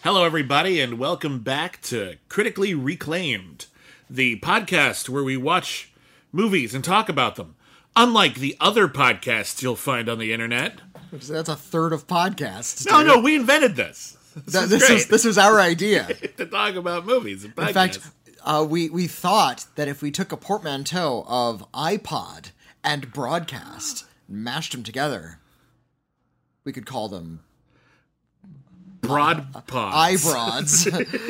Hello, everybody, and welcome back to Critically Reclaimed, the podcast where we watch movies and talk about them. Unlike the other podcasts you'll find on the internet. That's a third of podcasts. No, we invented this. This was our idea. To talk about movies and podcasts. In fact, we thought that if we took a portmanteau of iPod and broadcast, mashed them together, we could call them Broad pods. iBroads.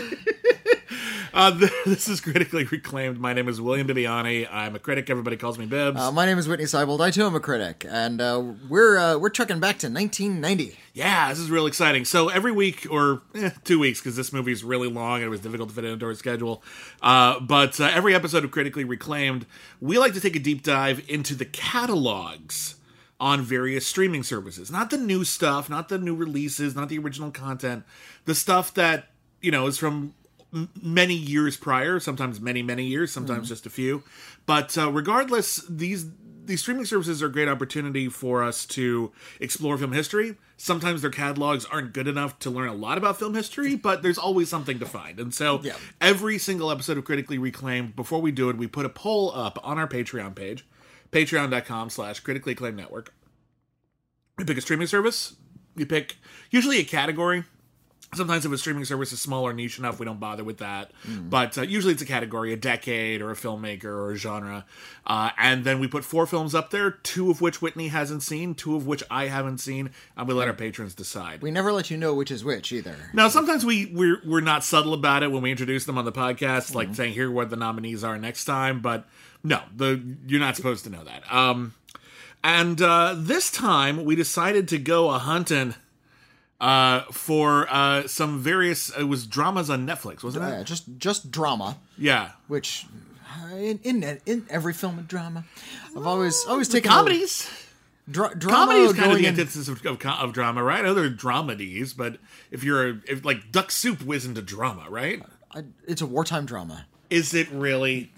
This is Critically Reclaimed. My name is William Bibiani. I'm a critic. Everybody calls me Bibbs. My name is Whitney Seibold. I too am a critic, and we're trucking back to 1990. Yeah, this is real exciting. So every week, or 2 weeks, because this movie is really long and it was difficult to fit into our schedule. But every episode of Critically Reclaimed, we like to take a deep dive into the catalogs on various streaming services. Not the new stuff, not the new releases, not the original content. The stuff that, is from many years prior, sometimes many, many years, sometimes just a few. But regardless, these streaming services are a great opportunity for us to explore film history. Sometimes their catalogs aren't good enough to learn a lot about film history, but there's always something to find. And so every single episode of Critically Reclaimed, before we do it, we put a poll up on our Patreon page, patreon.com/Critically Acclaimed Network. You pick a streaming service. You pick usually a category. Sometimes if a streaming service is small or niche enough, we don't bother with that. But usually it's a category, a decade, or a filmmaker, or a genre. And then we put 4 films up there, 2 of which Whitney hasn't seen, 2 of which I haven't seen, and we let our patrons decide. We never let you know which is which, either. Now, sometimes we're not subtle about it when we introduce them on the podcast, like saying, here are what the nominees are next time. But no, you're not supposed to know that. And this time, we decided to go a-hunting for some various, it was dramas on Netflix, wasn't it? Yeah, just drama. Yeah. Which, in every film and drama, I've always taken comedies. Drama Comedy is kind of the antithesis of drama, right? I know there are dramedies, but if like Duck Soup isn't a drama, right? It's a wartime drama. Is it really?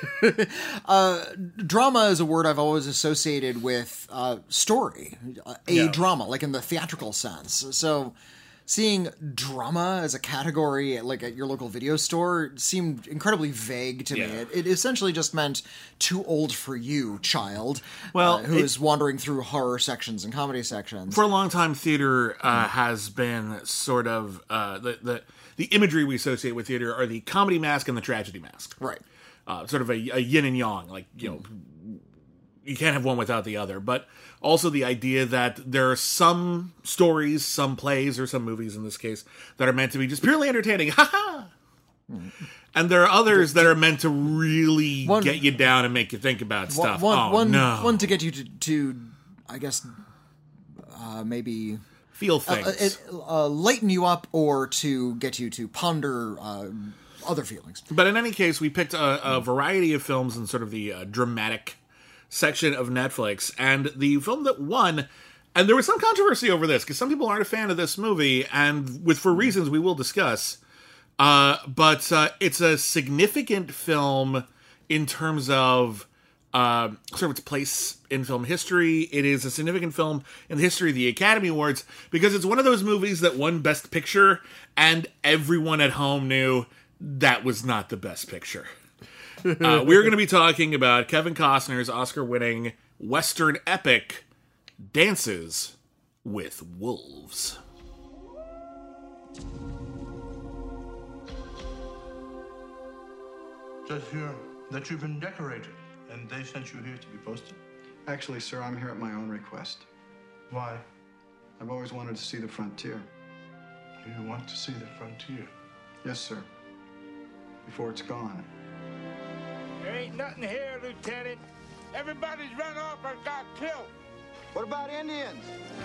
Drama is a word I've always associated with story, drama, like in the theatrical sense. So seeing drama as a category, like at your local video store, seemed incredibly vague to me. It essentially just meant too old for you, child, who is wandering through horror sections and comedy sections. For a long time, theater has been sort of the imagery we associate with theater are the comedy mask and the tragedy mask. Right. Sort of a yin and yang, like, you can't have one without the other. But also the idea that there are some stories, some plays, or some movies in this case, that are meant to be just purely entertaining. Ha-ha! And there are others that are meant to really get you down and make you think about stuff. One to get you to I guess, maybe feel things. Lighten you up, or to get you to ponder other feelings. But in any case, we picked a variety of films in sort of the dramatic section of Netflix. And the film that won, and there was some controversy over this, because some people aren't a fan of this movie, and for reasons we will discuss. But it's a significant film in terms of sort of its place in film history. It is a significant film in the history of the Academy Awards because it's one of those movies that won Best Picture and everyone at home knew that was not the Best Picture. We're going to be talking about Kevin Costner's Oscar-winning Western epic Dances with Wolves. Just hear that you've been decorated. And they sent you here to be posted? Actually, sir, I'm here at my own request. Why? I've always wanted to see the frontier. You want to see the frontier? Yes, sir. Before it's gone. There ain't nothing here, Lieutenant. Everybody's run off or got killed. What about Indians?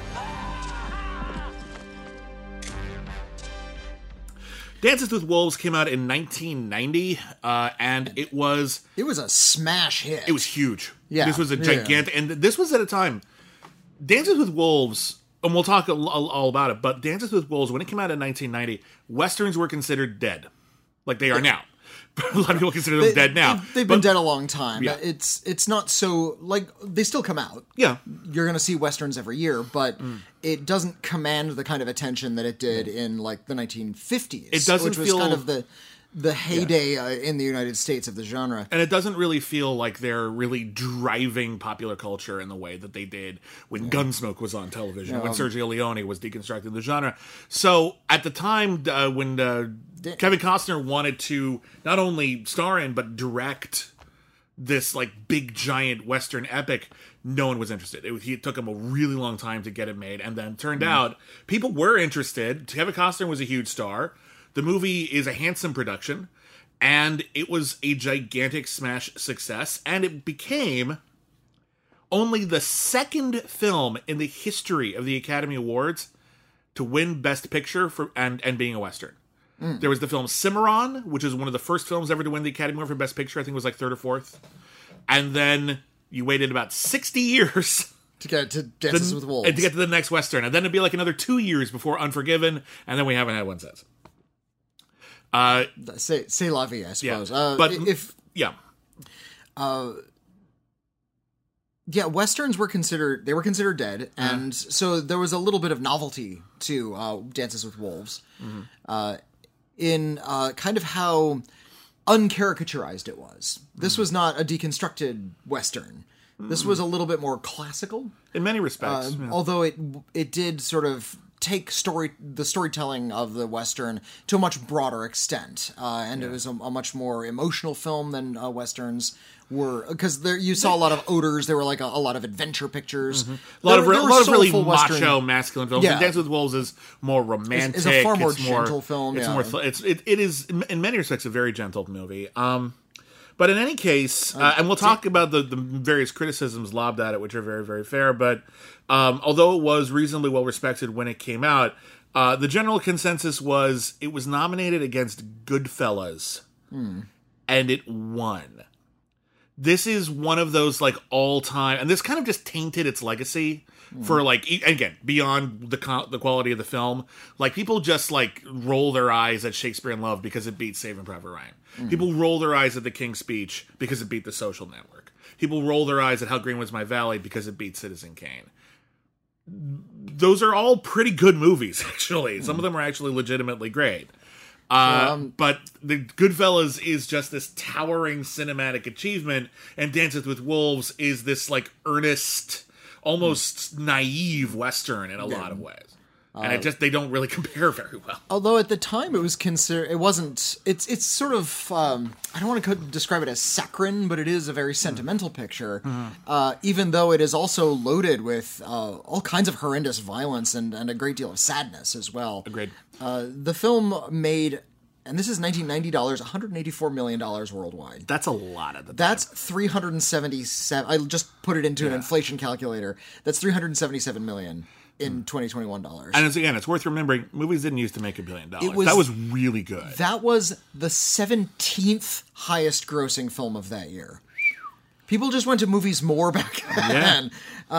Dances with Wolves came out in 1990, and it was a smash hit. It was huge. Yeah, this was a gigantic, and this was at a time. Dances with Wolves, and we'll talk all about it. But Dances with Wolves, when it came out in 1990, westerns were considered dead, like they are now. a lot of people consider them dead now. They've been dead a long time. Yeah. It's not so, like, they still come out. Yeah. You're going to see Westerns every year, but it doesn't command the kind of attention that it did in, like, the 1950s. It doesn't which was feel... kind of the heyday in the United States of the genre. And it doesn't really feel like they're really driving popular culture in the way that they did when Gunsmoke was on television, when Sergio Leone was deconstructing the genre. So at the time when Kevin Costner wanted to not only star in, but direct this like big giant Western epic, no one was interested. It took him a really long time to get it made. And then turned out people were interested. Kevin Costner was a huge star. The movie is a handsome production, and it was a gigantic smash success, and it became only the second film in the history of the Academy Awards to win Best Picture and being a Western. There was the film Cimarron, which is one of the first films ever to win the Academy Award for Best Picture. I think it was like third or fourth. And then you waited about 60 years... to get to Dances with Wolves. And to get to the next Western. And then it'd be like another 2 years before Unforgiven, and then we haven't had one since. Say la vie, I suppose. Yeah. Yeah, Westerns were considered dead, and so there was a little bit of novelty to Dances with Wolves, in kind of how uncaricaturized it was. This was not a deconstructed Western. This was a little bit more classical. In many respects. Although it did sort of take the storytelling of the Western to a much broader extent. And it was a much more emotional film than Westerns were. Because you saw a lot of odors. There were like a lot of adventure pictures. A lot of really macho, Western, masculine films. Yeah. And Dance with Wolves is more romantic. It's a far more gentle film. It's yeah. more. It is in many respects a very gentle movie. But in any case, and we'll talk about the various criticisms lobbed at it, which are very, very fair. But although it was reasonably well respected when it came out, the general consensus was it was nominated against Goodfellas, and it won. This is one of those like all-time, and this kind of just tainted its legacy for like, again, beyond the quality of the film. Like people just like roll their eyes at Shakespeare in Love because it beat Saving Private Ryan. People roll their eyes at The King's Speech because it beat The Social Network. People roll their eyes at How Green Was My Valley because it beat Citizen Kane. Those are all pretty good movies, actually. Some of them are actually legitimately great. But the Goodfellas is just this towering cinematic achievement, and Dances with Wolves is this like earnest, almost naive Western in a lot of ways. And they don't really compare very well. Although at the time it was it's sort of, I don't want to describe it as saccharine, but it is a very sentimental picture, even though it is also loaded with all kinds of horrendous violence and a great deal of sadness as well. Agreed. The film made, and this is $1990, $184 million worldwide. That's a lot at the time. That's 377, I just put it into an inflation calculator, that's 377 million. In 2021 dollars. And it's worth remembering, movies didn't used to make $1 billion. That was really good. That was the 17th highest grossing film of that year. People just went to movies more back then.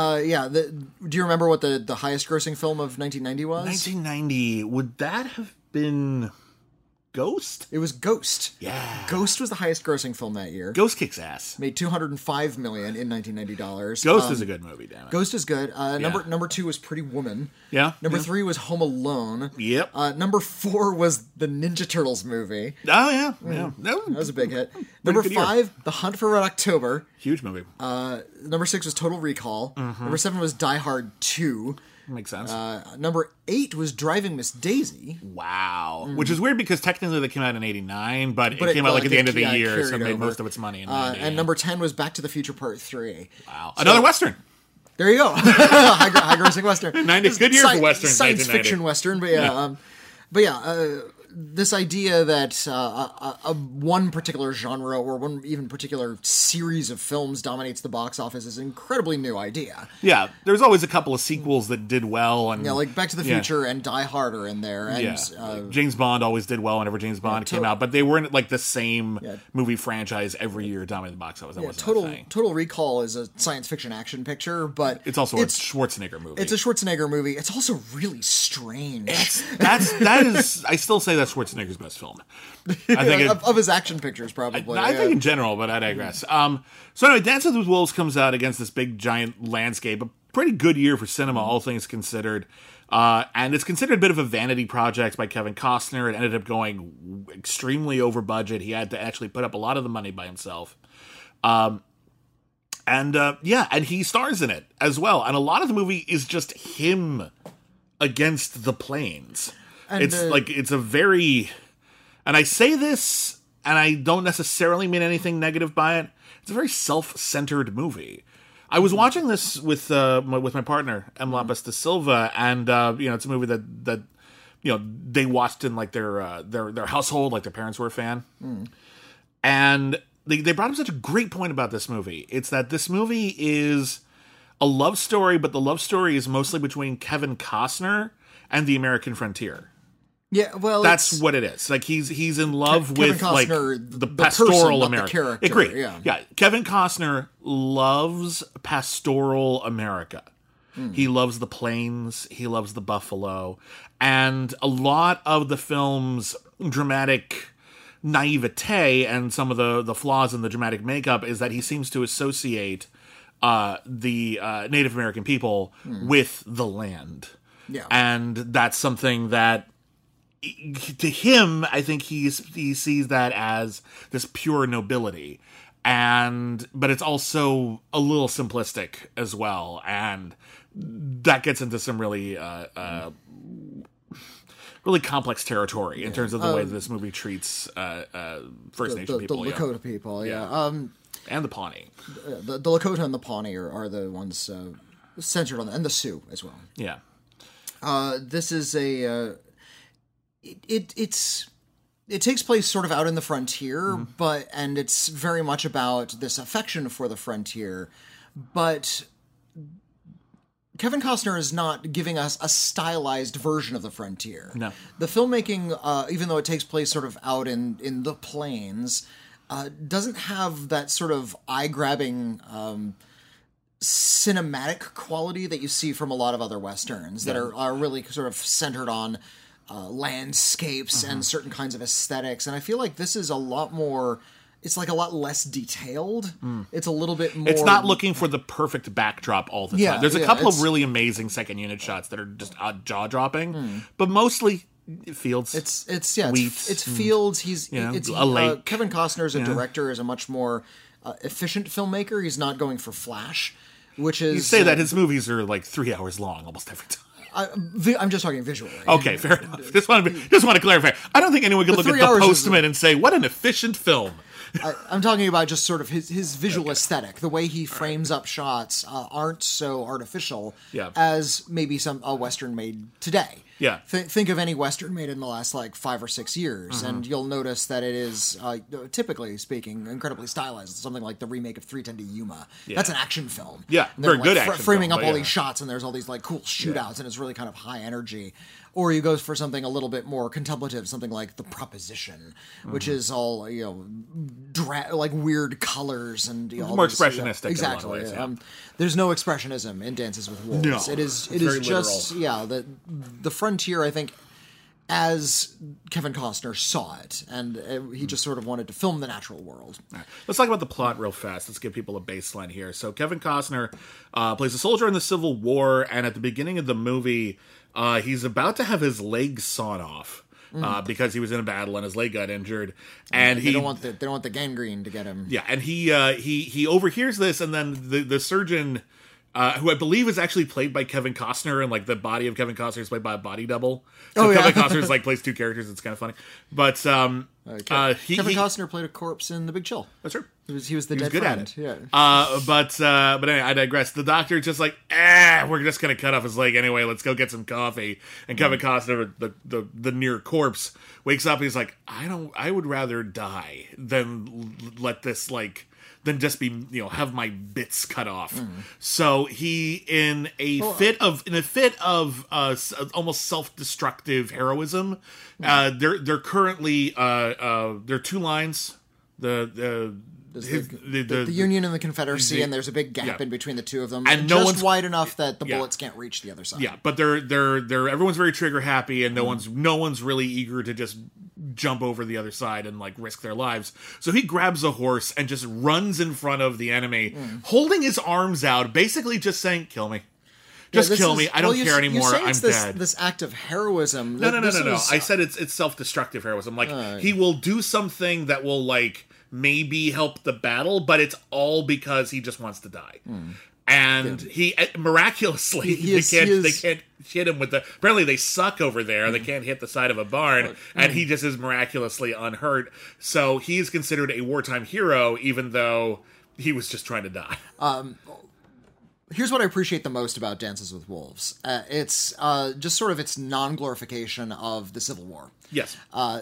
Do you remember what the highest grossing film of 1990 was? 1990, would that have been Ghost? It was Ghost. Yeah. Ghost was the highest grossing film that year. Ghost kicks ass. Made $205 million in $1990. Ghost is a good movie, damn it. Ghost is good. Number 2 was Pretty Woman. Yeah. Number 3 was Home Alone. Yep. Number 4 was the Ninja Turtles movie. Oh, yeah. Yeah. That was a big hit. Number 5, The Hunt for Red October. Huge movie. Number 6 was Total Recall. Number 7 was Die Hard 2. Makes sense. Number 8 was Driving Miss Daisy. Wow. Which is weird because technically they came out in 89, but it came out like at the end of the year, so it made most of its money in 90. And number 10 was Back to the Future Part 3. Wow. Another Western. There you go. High grossing Western. 90, good year for Westerns. Science fiction Western, but this idea that one particular genre or one even particular series of films dominates the box office is an incredibly new idea. Yeah, there's always a couple of sequels that did well. And like Back to the Future and Die Hard are in there. And, James Bond always did well whenever James Bond came out, but they weren't like the same movie franchise every year dominating the box office. That wasn't Total Recall is a science fiction action picture, but it's also a Schwarzenegger movie. It's a Schwarzenegger movie. It's also really strange. That is, I still say that's Schwarzenegger's best film. I think of his action pictures, probably. I think in general, but I digress. So anyway, Dances with Wolves comes out against this big giant landscape. A pretty good year for cinema, all things considered. And it's considered a bit of a vanity project by Kevin Costner. It ended up going extremely over budget. He had to actually put up a lot of the money by himself. And he stars in it as well. And a lot of the movie is just him against the planes. And it's a very, and I say this, and I don't necessarily mean anything negative by it. It's a very self-centered movie. I was watching this with my partner, M. Lapis de Silva, and it's a movie that they watched in like their household, like their parents were a fan, and they brought up such a great point about this movie. It's that this movie is a love story, but the love story is mostly between Kevin Costner and the American frontier. Yeah, well, that's what it is. Like he's in love with Costner, like the pastoral person, America. The character, Agree. Yeah, Kevin Costner loves pastoral America. He loves the plains. He loves the buffalo, and a lot of the film's dramatic naivete and some of the flaws in the dramatic makeup is that he seems to associate the Native American people with the land. Yeah, and that's something that, to him, I think he sees that as this pure nobility, but it's also a little simplistic as well, and that gets into some really really complex territory in terms of the way that this movie treats First Nation people, the Lakota people, and the Pawnee. The Lakota and the Pawnee are the ones centered on, and the Sioux as well. Yeah, this is a. It takes place sort of out in the frontier, and it's very much about this affection for the frontier, but Kevin Costner is not giving us a stylized version of the frontier. No. The filmmaking, even though it takes place sort of out in the plains, doesn't have that sort of eye-grabbing cinematic quality that you see from a lot of other Westerns that are really sort of centered on landscapes and certain kinds of aesthetics, and I feel like this is a lot more. It's like a lot less detailed. It's a little bit more. It's not looking for the perfect backdrop all the time. There's a couple of really amazing second unit shots that are just jaw dropping, but mostly fields. It's fields. It's a lake. Kevin Costner as a director is a much more efficient filmmaker. He's not going for flash, which is. You say that his movies are like 3 hours long almost every time. I'm just talking visually. Okay, fair enough. Just want to clarify. I don't think anyone could look at The Postman and say, what an efficient film. I'm talking about just sort of his visual aesthetic. The way he frames up shots aren't so artificial as maybe a Western made today. Yeah. Think of any Western made in the last 5 or 6 years, and you'll notice that it is, typically speaking, incredibly stylized. Something like the remake of 3:10 to Yuma. Yeah. That's an action film. Yeah, very good action framing film, up all these shots, and there's all these cool shootouts, and it's really kind of high energy. Or you go for something a little bit more contemplative, something like The Proposition, which is all weird colors and more expressionistic. Exactly. In a lot of ways, there's no expressionism in Dances with Wolves. No, it is just the frontier. I think, as Kevin Costner saw it, and he just sort of wanted to film the natural world. Right. Let's talk about the plot real fast. Let's give people a baseline here. So Kevin Costner plays a soldier in the Civil War, and at the beginning of the movie, he's about to have his leg sawn off because he was in a battle and his leg got injured, and they don't want the gangrene to get him. Yeah, and he overhears this, and then the surgeon. Who I believe is actually played by Kevin Costner, and the body of Kevin Costner is played by a body double. So Kevin Costner plays two characters. It's kind of funny, but Kevin Costner played a corpse in The Big Chill. That's true. He was the dead good friend. At it. Yeah. But anyway, I digress. The doctor just we're just gonna cut off his leg anyway. Let's go get some coffee. And Kevin Costner, the near corpse, wakes up and he's like, I would rather die than let this than just be have my bits cut off. So he in a fit of almost self-destructive heroism. They're currently there are two lines. the Union and the Confederacy, and there's a big gap in between the two of them, and just wide enough that the bullets can't reach the other side. Yeah, but they're everyone's very trigger happy, and no one's really eager to just jump over the other side and like risk their lives. So he grabs a horse and just runs in front of the enemy, holding his arms out, basically just saying, "Kill me." Just kill me. I don't care anymore. I'm dead. This act of heroism. No. I said it's self-destructive heroism. Like he will do something that will like maybe help the battle, but it's all because he just wants to die. And he miraculously they can't hit him with the. Apparently they suck over there. They can't hit the side of a barn, and he just is miraculously unhurt. So he is considered a wartime hero, even though he was just trying to die. Here's what I appreciate the most about Dances with Wolves. It's just sort of its non-glorification of the Civil War. Yes.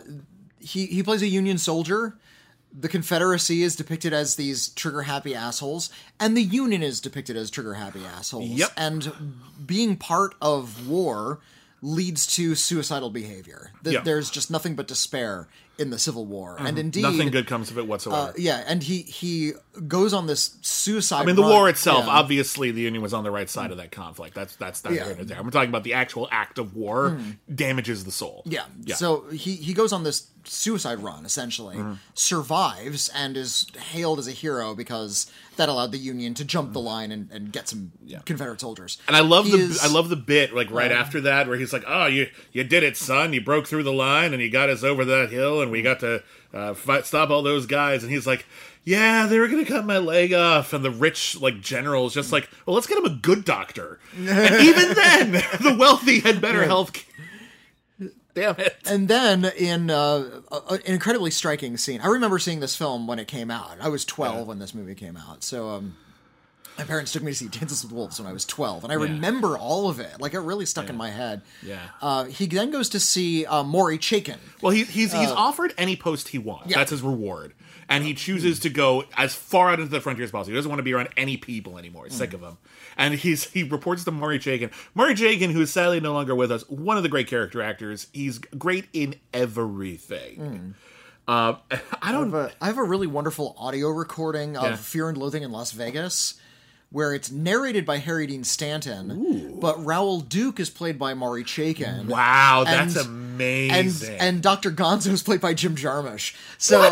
He plays a Union soldier. The Confederacy is depicted as these trigger-happy assholes, and the Union is depicted as trigger-happy assholes. Yep. And being part of war leads to suicidal behavior. There's just nothing but despair in the Civil War. And indeed... nothing good comes of it whatsoever. And he goes on this suicide the war itself, obviously the Union was on the right side of that conflict. That's there. We're talking about the actual act of war damages the soul. Yeah. So he goes on this suicide run, essentially, survives, and is hailed as a hero because that allowed the Union to jump the line and get some Confederate soldiers. And I love the bit like right after that where he's like, "Oh, you did it, son. You broke through the line and you got us over that hill and we got to stop all those guys." And he's like, "Yeah, they were going to cut my leg off." And the rich like general's just like, "Well, let's get him a good doctor." And even then, the wealthy had better health care. Damn it. And then in an incredibly striking scene, I remember seeing this film when it came out. I was 12 when this movie came out. So my parents took me to see Dances with Wolves when I was 12. And I remember all of it. Like, it really stuck in my head. Yeah. He then goes to see Maury Chaykin. Well, he's offered any post he wants. Yeah. That's his reward. And he chooses to go as far out into the frontier as possible. He doesn't want to be around any people anymore. He's sick of them. And he reports to Maury Chaykin. Maury Chaykin, who is sadly no longer with us, one of the great character actors. He's great in everything. I have a really wonderful audio recording of Fear and Loathing in Las Vegas, where it's narrated by Harry Dean Stanton, but Raoul Duke is played by Maury Chaykin. Wow, that's amazing. And Dr. Gonzo is played by Jim Jarmusch. So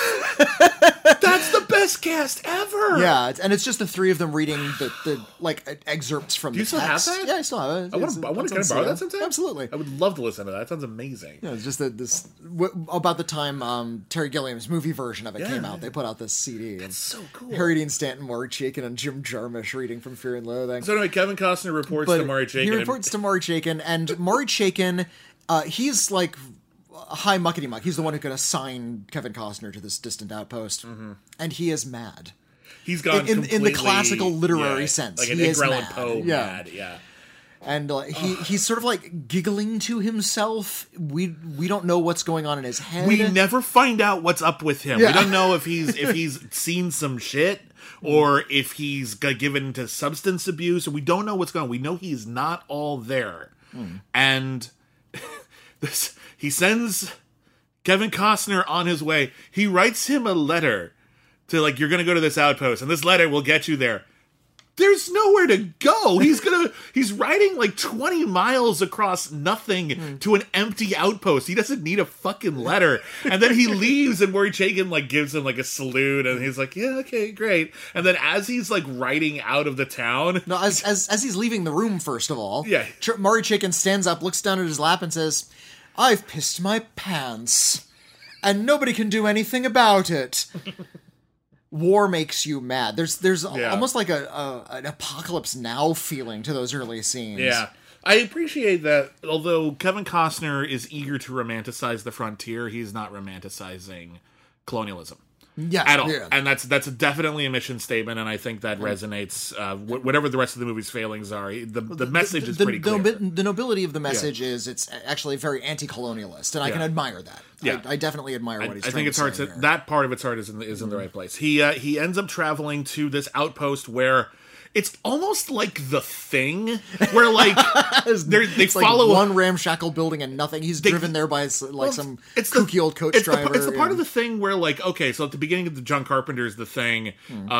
that's the best cast ever. Yeah, and it's just the three of them reading the like excerpts from the text. Do you still have that? Yeah, I still have it. I want to borrow that sometime. Absolutely. I would love to listen to that. That sounds amazing. Yeah, it's just about the time Terry Gilliam's movie version of it came out. They put out this CD. That's so cool. Harry Dean Stanton, Maury Chaykin, and Jim Jarmusch reading from Fear and Loathing. So anyway, Kevin Costner reports to Maury Chaykin. He reports to Maury Chaykin, and Maury Chaykin, he's like a high muckety muck. He's the one who could assign Kevin Costner to this distant outpost, and he is mad. He's gone in the classical literary sense. Like an he Edgar Allan is Poe mad. Yeah. And he's sort of like giggling to himself. We don't know what's going on in his head. We never find out what's up with him. We don't know if he's seen some shit or if he's given to substance abuse. We don't know what's going on. We know he's not all there. And he sends Kevin Costner on his way. He writes him a letter to like, you're going to go to this outpost and this letter will get you there. There's nowhere to go. He's riding like 20 miles across nothing to an empty outpost. He doesn't need a fucking letter. And then he leaves and Maury Chaykin like gives him like a salute and he's like, yeah, okay, great. And then as he's like riding out of the town. No, as he's leaving the room, first of all, yeah. Maury Chaykin stands up, looks down at his lap and says, "I've pissed my pants and nobody can do anything about it." War makes you mad. There's almost like an Apocalypse Now feeling to those early scenes. Yeah. I appreciate that, although Kevin Costner is eager to romanticize the frontier, he's not romanticizing colonialism. Yeah, at all. Yeah. And that's definitely a mission statement, and I think that resonates. Whatever the rest of the movie's failings are, the message is pretty clear. The nobility of the message is it's actually very anti-colonialist, and I can admire that. Yeah. I definitely admire what he's I trying think it's to hard say to here. that part of its heart is in the right place. He ends up traveling to this outpost where It's almost like The Thing, where like they It's follow like one ramshackle building and nothing. He's driven there by some kooky old coach driver. It's the part of The Thing where like, okay, so at the beginning of the John Carpenter's The Thing,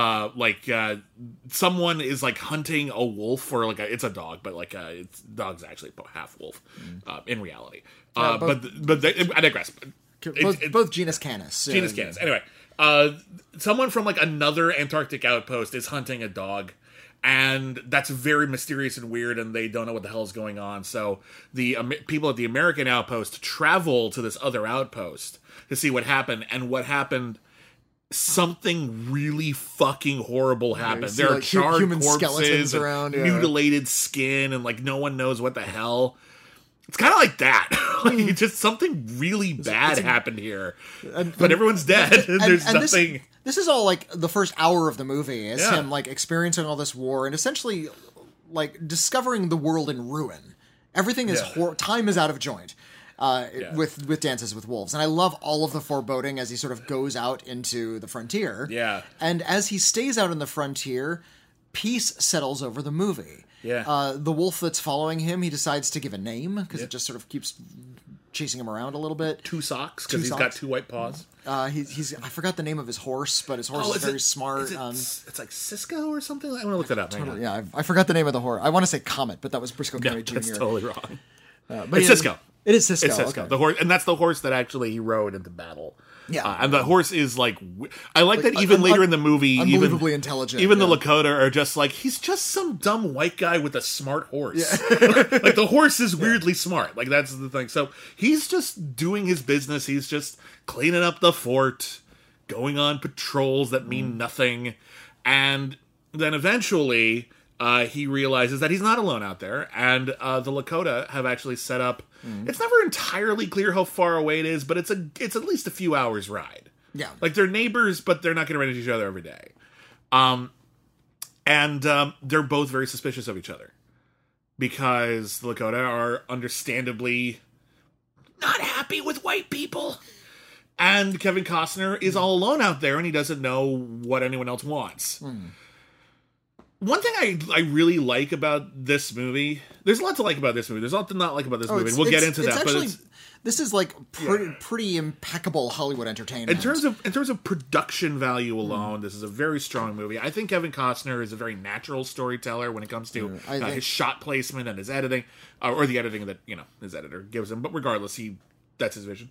someone is like hunting a wolf, or like it's a dog, but like it's dog's actually half wolf in reality. I digress. Both genus Canis. Genus Canis. Anyway, someone from like another Antarctic outpost is hunting a dog, and that's very mysterious and weird, and they don't know what the hell is going on. So the people at the American outpost travel to this other outpost to see what happened, and what happened. Something really fucking horrible happened. There are charred human corpses, skeletons around, mutilated skin, and like no one knows what the hell. It's kind of like that. Like, just something really bad happened here, but everyone's dead. There's nothing. This is all like the first hour of the movie is him like experiencing all this war and essentially like discovering the world in ruin. Everything is time is out of joint. With Dances with Wolves. And I love all of the foreboding as he sort of goes out into the frontier. Yeah. And as he stays out in the frontier, peace settles over the movie. Yeah. The wolf that's following him, he decides to give a name because it just sort of keeps chasing him around a little bit. Two socks, because he's got two white paws. He's I forgot the name of his horse, but his horse is very smart. It's like Cisco or something? I'm going to look that up. Totally, yeah, I forgot the name of the horse. I want to say Comet, but that was Briscoe County Jr. That's totally wrong. But it's Cisco. It is Cisco. It's Cisco. Okay. The horse, and that's the horse that actually he rode into battle. Yeah, and the horse is like, I like that even later in the movie, unbelievably intelligent. Even the Lakota are just like, he's just some dumb white guy with a smart horse. Yeah. Like the horse is weirdly smart. Like that's the thing. So he's just doing his business. He's just cleaning up the fort, going on patrols that mean nothing, and then eventually. He realizes that he's not alone out there, and the Lakota have actually set up. It's never entirely clear how far away it is, but it's at least a few hours ride. Yeah, like they're neighbors, but they're not going to run into each other every day. And they're both very suspicious of each other because the Lakota are understandably not happy with white people, and Kevin Costner is all alone out there, and he doesn't know what anyone else wants. One thing I really like about this movie, there's a lot to like about this movie. There's a lot to not like about this movie. We'll get into that. Actually, but this is like pretty impeccable Hollywood entertainment. In terms of production value alone, this is a very strong movie. I think Kevin Costner is a very natural storyteller when it comes to his shot placement and his editing, or the editing that his editor gives him. But regardless, that's his vision.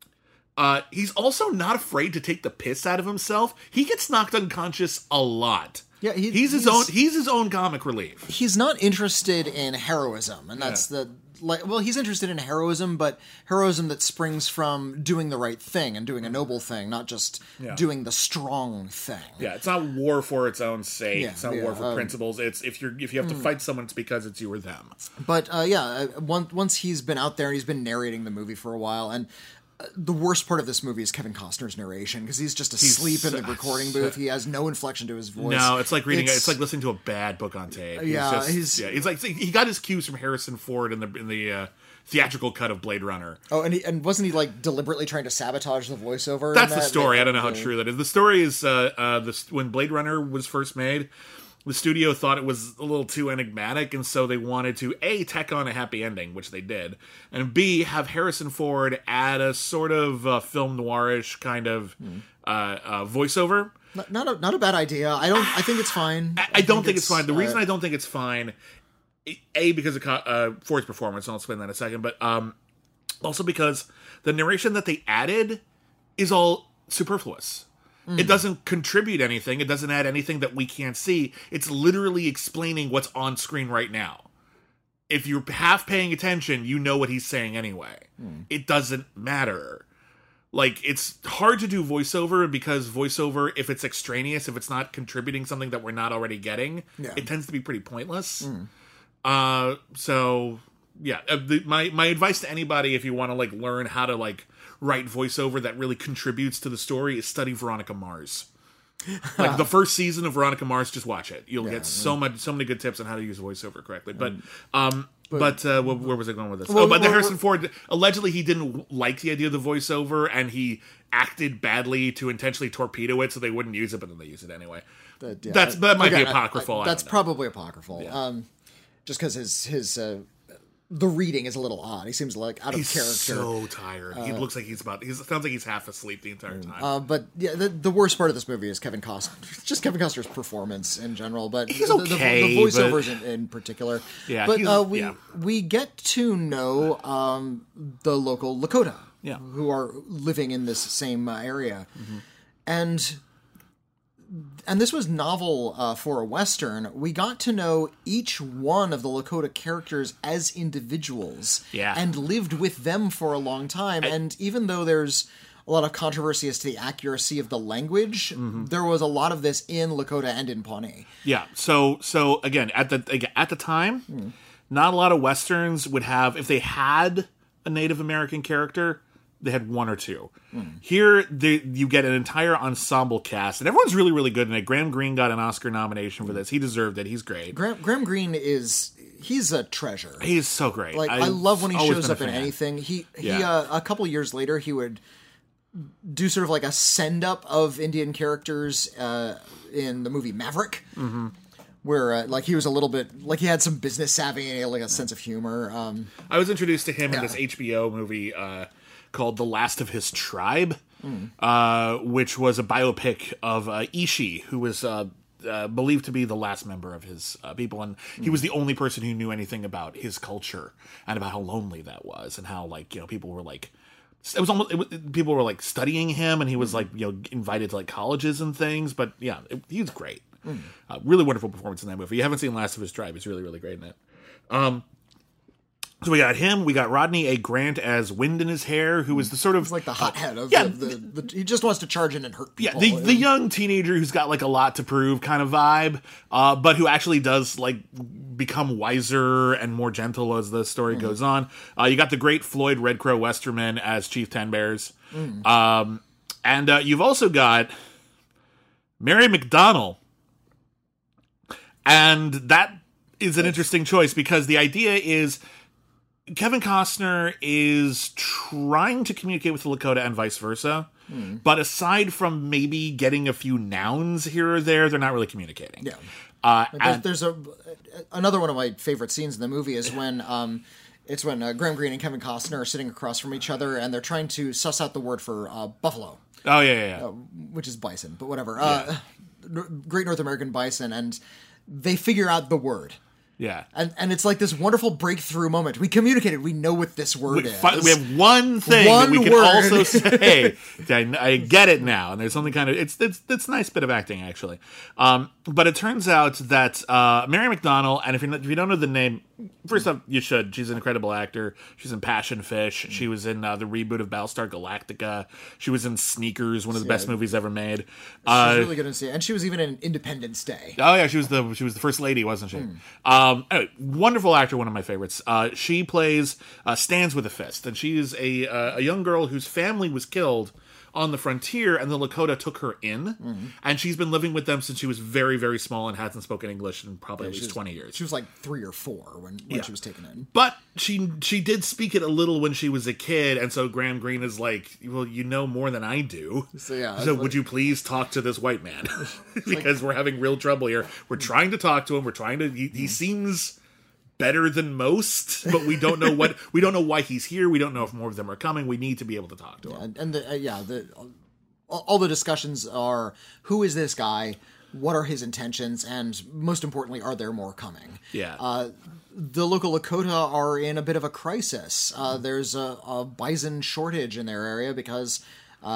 He's also not afraid to take the piss out of himself. He gets knocked unconscious a lot. Yeah, he's his own comic relief. He's not interested in heroism, and that's he's interested in heroism, but heroism that springs from doing the right thing and doing a noble thing, not just doing the strong thing. Yeah, it's not war for its own sake. It's not war for principles. It's if you have to fight someone, it's because it's you or them. But once he's been out there, he's been narrating the movie for a while, and the worst part of this movie is Kevin Costner's narration because he's just asleep in the recording booth. He has no inflection to his voice. No, it's like it's like listening to a bad book on tape. He's like he got his cues from Harrison Ford in the theatrical cut of Blade Runner. Oh, and wasn't he like deliberately trying to sabotage the voiceover? That's the story. I don't know how true that is. The story is when Blade Runner was first made. The studio thought it was a little too enigmatic, and so they wanted to A, tack on a happy ending, which they did, and B, have Harrison Ford add a sort of film noirish kind of voiceover. Not a bad idea. I think it's fine. I don't think it's fine. The reason I don't think it's fine, A, because of Ford's performance, and I'll explain that in a second, but also because the narration that they added is all superfluous. It doesn't contribute anything. It doesn't add anything that we can't see. It's literally explaining what's on screen right now. If you're half paying attention, you know what he's saying anyway. It doesn't matter. Like, it's hard to do voiceover because voiceover, if it's extraneous, if it's not contributing something that we're not already getting, it tends to be pretty pointless. So, yeah. My advice to anybody, if you want to, like, learn how to, like, write voiceover that really contributes to the story is study Veronica Mars. Like the first season of Veronica Mars, just watch it. You'll get so many good tips on how to use voiceover correctly. But where was I going with this? But Harrison Ford, allegedly he didn't like the idea of the voiceover and he acted badly to intentionally torpedo it so they wouldn't use it, but then they use it anyway. That might be apocryphal. That's probably apocryphal. Yeah. Just because his the reading is a little odd. He seems like out of character. He's so tired. He looks like he sounds like he's half asleep the entire time. But yeah, the worst part of this movie is Kevin Costner. Just Kevin Costner's performance in general, but he's okay. The voiceovers in particular. Yeah, but we get to know the local Lakota, who are living in this same area, and this was novel for a Western. We got to know each one of the Lakota characters as individuals and lived with them for a long time. And even though there's a lot of controversy as to the accuracy of the language, there was a lot of this in Lakota and in Pawnee. Yeah. So again, at the time, not a lot of Westerns would have, if they had a Native American character, they had one or two. Here, you get an entire ensemble cast, and everyone's really, really good in it. Graham Greene got an Oscar nomination for this. He deserved it. He's great. Graham Greene he's a treasure. He's so great. Like I love when he shows up in anything. He a couple years later, he would do sort of like a send-up of Indian characters in the movie Maverick. Where like he was a little bit like he had some business savvy and he had like a sense of humor. I was introduced to him in this HBO movie called The Last of His Tribe, which was a biopic of Ishi, who was believed to be the last member of his people, and he was the only person who knew anything about his culture and about how lonely that was, and how people were like. People were like studying him, and he was like invited to like colleges and things. But yeah, he's great. Really wonderful performance in that movie. If you haven't seen Last of His Tribe, he's really, really great in it. So we got him. We got Rodney A. Grant as Wind in his hair, who is the sort of... He's like the hothead of he just wants to charge in and hurt people. Yeah, the young teenager who's got like a lot to prove kind of vibe, but who actually does like become wiser and more gentle as the story goes on. You got the great Floyd Red Crow Westerman as Chief Ten Bears. And you've also got Mary McDonnell. And that is an interesting choice because the idea is... Kevin Costner is trying to communicate with the Lakota and vice versa, but aside from maybe getting a few nouns here or there, they're not really communicating. Yeah, there's another one of my favorite scenes in the movie is when Graham Greene and Kevin Costner are sitting across from each other and they're trying to suss out the word for buffalo. Oh yeah. Which is bison, but whatever. Great North American bison, and they figure out the word. Yeah. And it's like this wonderful breakthrough moment. We communicated. We know what this word is. We have one thing that we can also say. I get it now. And there's something kind of... It's a nice bit of acting, actually. But it turns out that Mary McDonnell, and if you don't know the name... First off, you should. She's an incredible actor. She's in Passion Fish. She was in the reboot of Battlestar Galactica. She was in Sneakers, one of the best movies ever made. She's really good in it. And she was even in Independence Day. Oh yeah, she was the first lady, wasn't she? Anyway, wonderful actor, one of my favorites. She plays Stands with a Fist, and she is a young girl whose family was killed on the frontier, and the Lakota took her in, and she's been living with them since she was very, very small and hasn't spoken English in probably at least 20 years. She was like 3 or 4 when she was taken in. But she did speak it a little when she was a kid, and so Graham Greene is like, well, you know more than I do. So would you please talk to this white man? Because we're having real trouble here. We're trying to talk to him. We're trying to... He seems... better than most, but we don't know why he's here. We don't know if more of them are coming. We need to be able to talk to him. And all the discussions are, who is this guy? What are his intentions? And most importantly, are there more coming? Yeah. The local Lakota are in a bit of a crisis. There's a bison shortage in their area because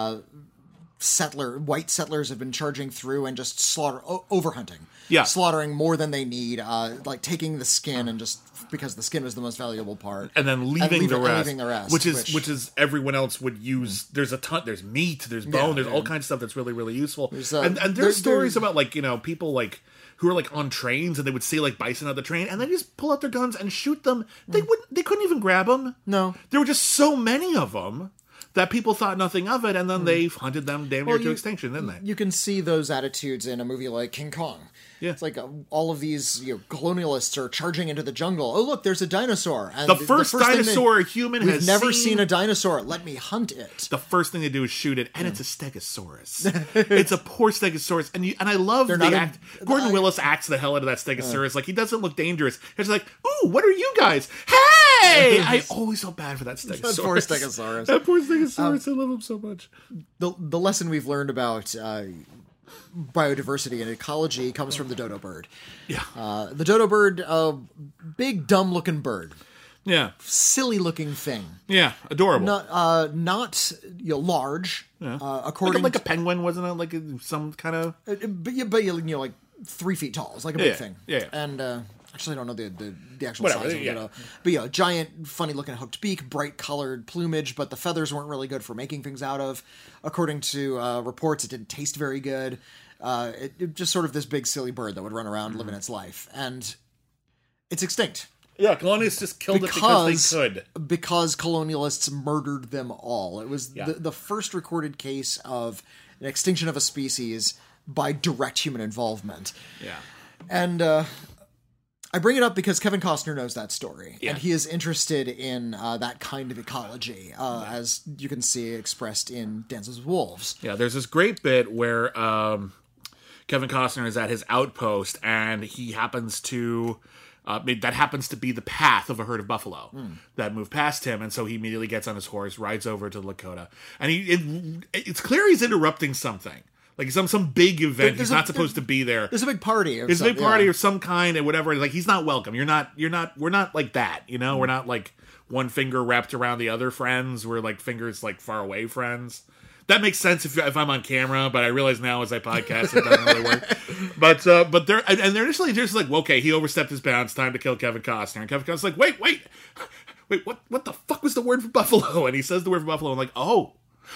white settlers have been charging through and just overhunting. Yeah. Slaughtering more than they need, like taking the skin and just because the skin was the most valuable part, and then leaving the rest, which is everyone else would use. There's there's meat, there's bone, there's all kinds of stuff that's really, really useful. And there's stories about people who are like on trains and they would see like bison on the train and they just pull out their guns and shoot them. They couldn't even grab them. No, there were just so many of them that people thought nothing of it, and then they hunted them damn near to extinction, didn't they? You can see those attitudes in a movie like King Kong. Yeah. It's like all of these colonialists are charging into the jungle. Oh, look, there's a dinosaur. And The first dinosaur a human we've has never seen seen a dinosaur. Let me hunt it. The first thing they do is shoot it, and it's a stegosaurus. It's a poor stegosaurus, and I love the not act. Gordon Willis acts the hell out of that stegosaurus. Like, he doesn't look dangerous. He's like, "Ooh, what are you guys? Hey!" I always felt bad for that stegosaurus. That poor stegosaurus. That poor stegosaurus. I love him so much. The lesson we've learned about biodiversity and ecology comes from the dodo bird. Yeah. The dodo bird, big, dumb-looking bird. Yeah. Silly-looking thing. Yeah. Adorable. Not large. Yeah. According like a penguin, wasn't it? Like some kind of... but like 3 feet tall. It's like a big thing. Yeah. And actually, I don't know the actual Whatever, size of it. But giant, funny-looking hooked beak, bright-colored plumage, but the feathers weren't really good for making things out of. According to reports, it didn't taste very good. It just sort of this big, silly bird that would run around living its life. And it's extinct. Yeah, colonialists just killed it because they could. Because colonialists murdered them all. It was the first recorded case of an extinction of a species by direct human involvement. Yeah. And I bring it up because Kevin Costner knows that story. Yeah. And he is interested in that kind of ecology, as you can see expressed in Dances with Wolves. Yeah, there's this great bit where Kevin Costner is at his outpost, and he happens to... that happens to be the path of a herd of buffalo that move past him, and so he immediately gets on his horse, rides over to Lakota, and it's clear he's interrupting something, like some big event. He's not supposed to be there. There's a big party. There's a big party of some kind, and whatever. Like, he's not welcome. We're not like that. We're not like one finger wrapped around the other friends. We're like fingers like far away friends. That makes sense if I'm on camera, but I realize now as I podcast it doesn't really work. But they're initially just like, well, okay, he overstepped his bounds, time to kill Kevin Costner. And Kevin Costner's like, wait, what the fuck was the word for buffalo? And he says the word for buffalo, and I'm like, oh,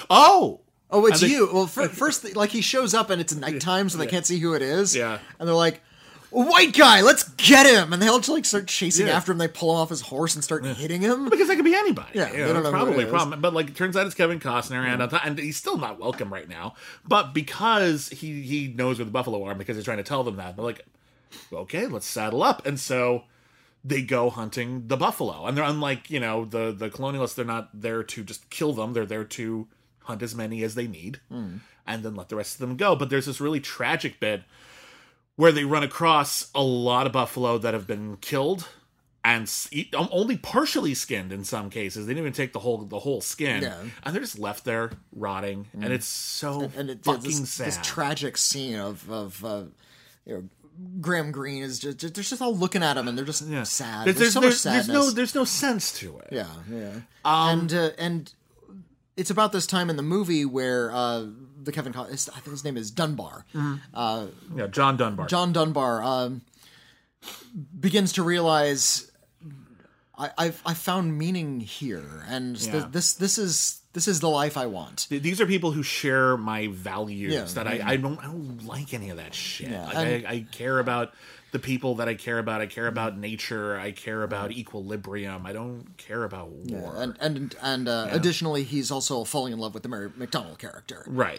it's you. Well, first, like, he shows up and it's nighttime, so they can't see who it is. Yeah. And they're like, white guy, let's get him. And they all just like start chasing after him. They pull him off his horse and start hitting him. Because that could be anybody. Yeah, they don't know probably who it is. a problem. But like, it turns out it's Kevin Costner, and he's still not welcome right now. But because he knows where the buffalo are, because he's trying to tell them that, they're like, okay, let's saddle up. And so they go hunting the buffalo. And they're unlike, the colonialists, they're not there to just kill them. They're there to hunt as many as they need and then let the rest of them go. But there's this really tragic bit where they run across a lot of buffalo that have been killed and only partially skinned in some cases. They didn't even take the whole skin, and they're just left there rotting, and it's so fucking sad. This tragic scene of Graham Greene is just they're just all looking at him, and they're just sad. There's so much sadness. There's no sense to it. Yeah. And it's about this time in the movie where the Kevin Costner, I think his name is Dunbar. John Dunbar. John Dunbar begins to realize I found meaning here, and this is the life I want. These are people who share my values that I don't like any of that shit. Yeah, I care about the people that I care about. I care about nature. I care about equilibrium. I don't care about war. And additionally, he's also falling in love with the Mary McDonnell character. Right.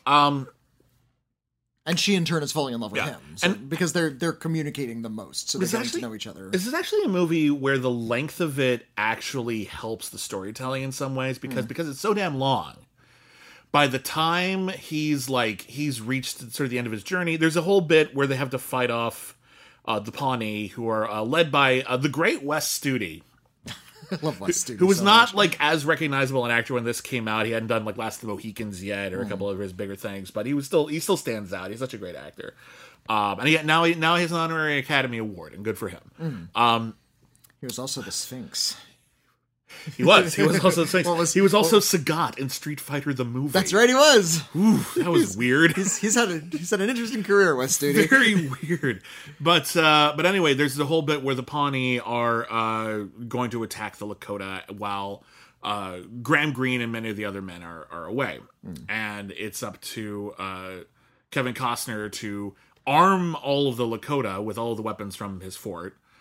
And she in turn is falling in love with him, because they're communicating the most, so they're getting to know each other. This is actually a movie where the length of it actually helps the storytelling in some ways, because it's so damn long. By the time he's reached sort of the end of his journey, there's a whole bit where they have to fight off the Pawnee, who are led by the great Wes Studi. I love Wes Studi, who was so not much. as recognizable an actor when this came out. He hadn't done Last of the Mohicans yet, or a couple of his bigger things, but he still stands out. He's such a great actor, and now he has an honorary Academy Award, and good for him. He was also the Sphinx. He was also the Sphinx. He was also Sagat in Street Fighter the movie. That's right, he was. Ooh, that was weird. He's had an interesting career, Wes Studi. Very weird. But anyway, there's the whole bit where the Pawnee are going to attack the Lakota while Graham Greene and many of the other men are away. And it's up to Kevin Costner to arm all of the Lakota with all of the weapons from his fort,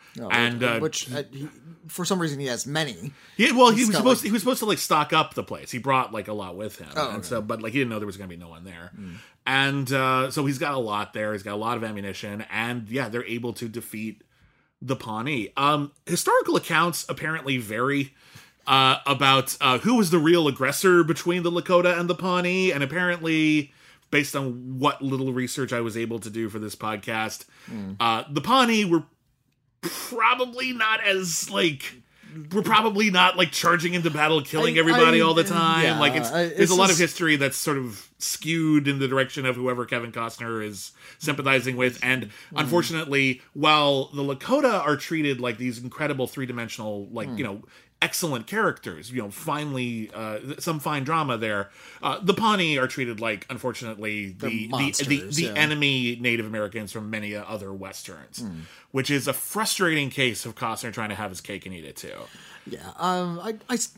which for some reason he has many. Yeah, well, he was supposed to like stock up the place. He brought like a lot with him, and so but like he didn't know there was going to be no one there, and so he's got a lot there. He's got a lot of ammunition, and yeah, they're able to defeat the Pawnee. Historical accounts apparently vary about who was the real aggressor between the Lakota and the Pawnee, and apparently, based on what little research I was able to do for this podcast, the Pawnee were probably not as like. We're probably not like charging into battle, killing everybody all the time. Yeah, like there's a lot of history that's sort of skewed in the direction of whoever Kevin Costner is sympathizing with. And unfortunately, while the Lakota are treated like these incredible three-dimensional, like, excellent characters, finally, some fine drama there. The Pawnee are treated like, unfortunately, the enemy Native Americans from many other Westerns, which is a frustrating case of Costner trying to have his cake and eat it too. Yeah,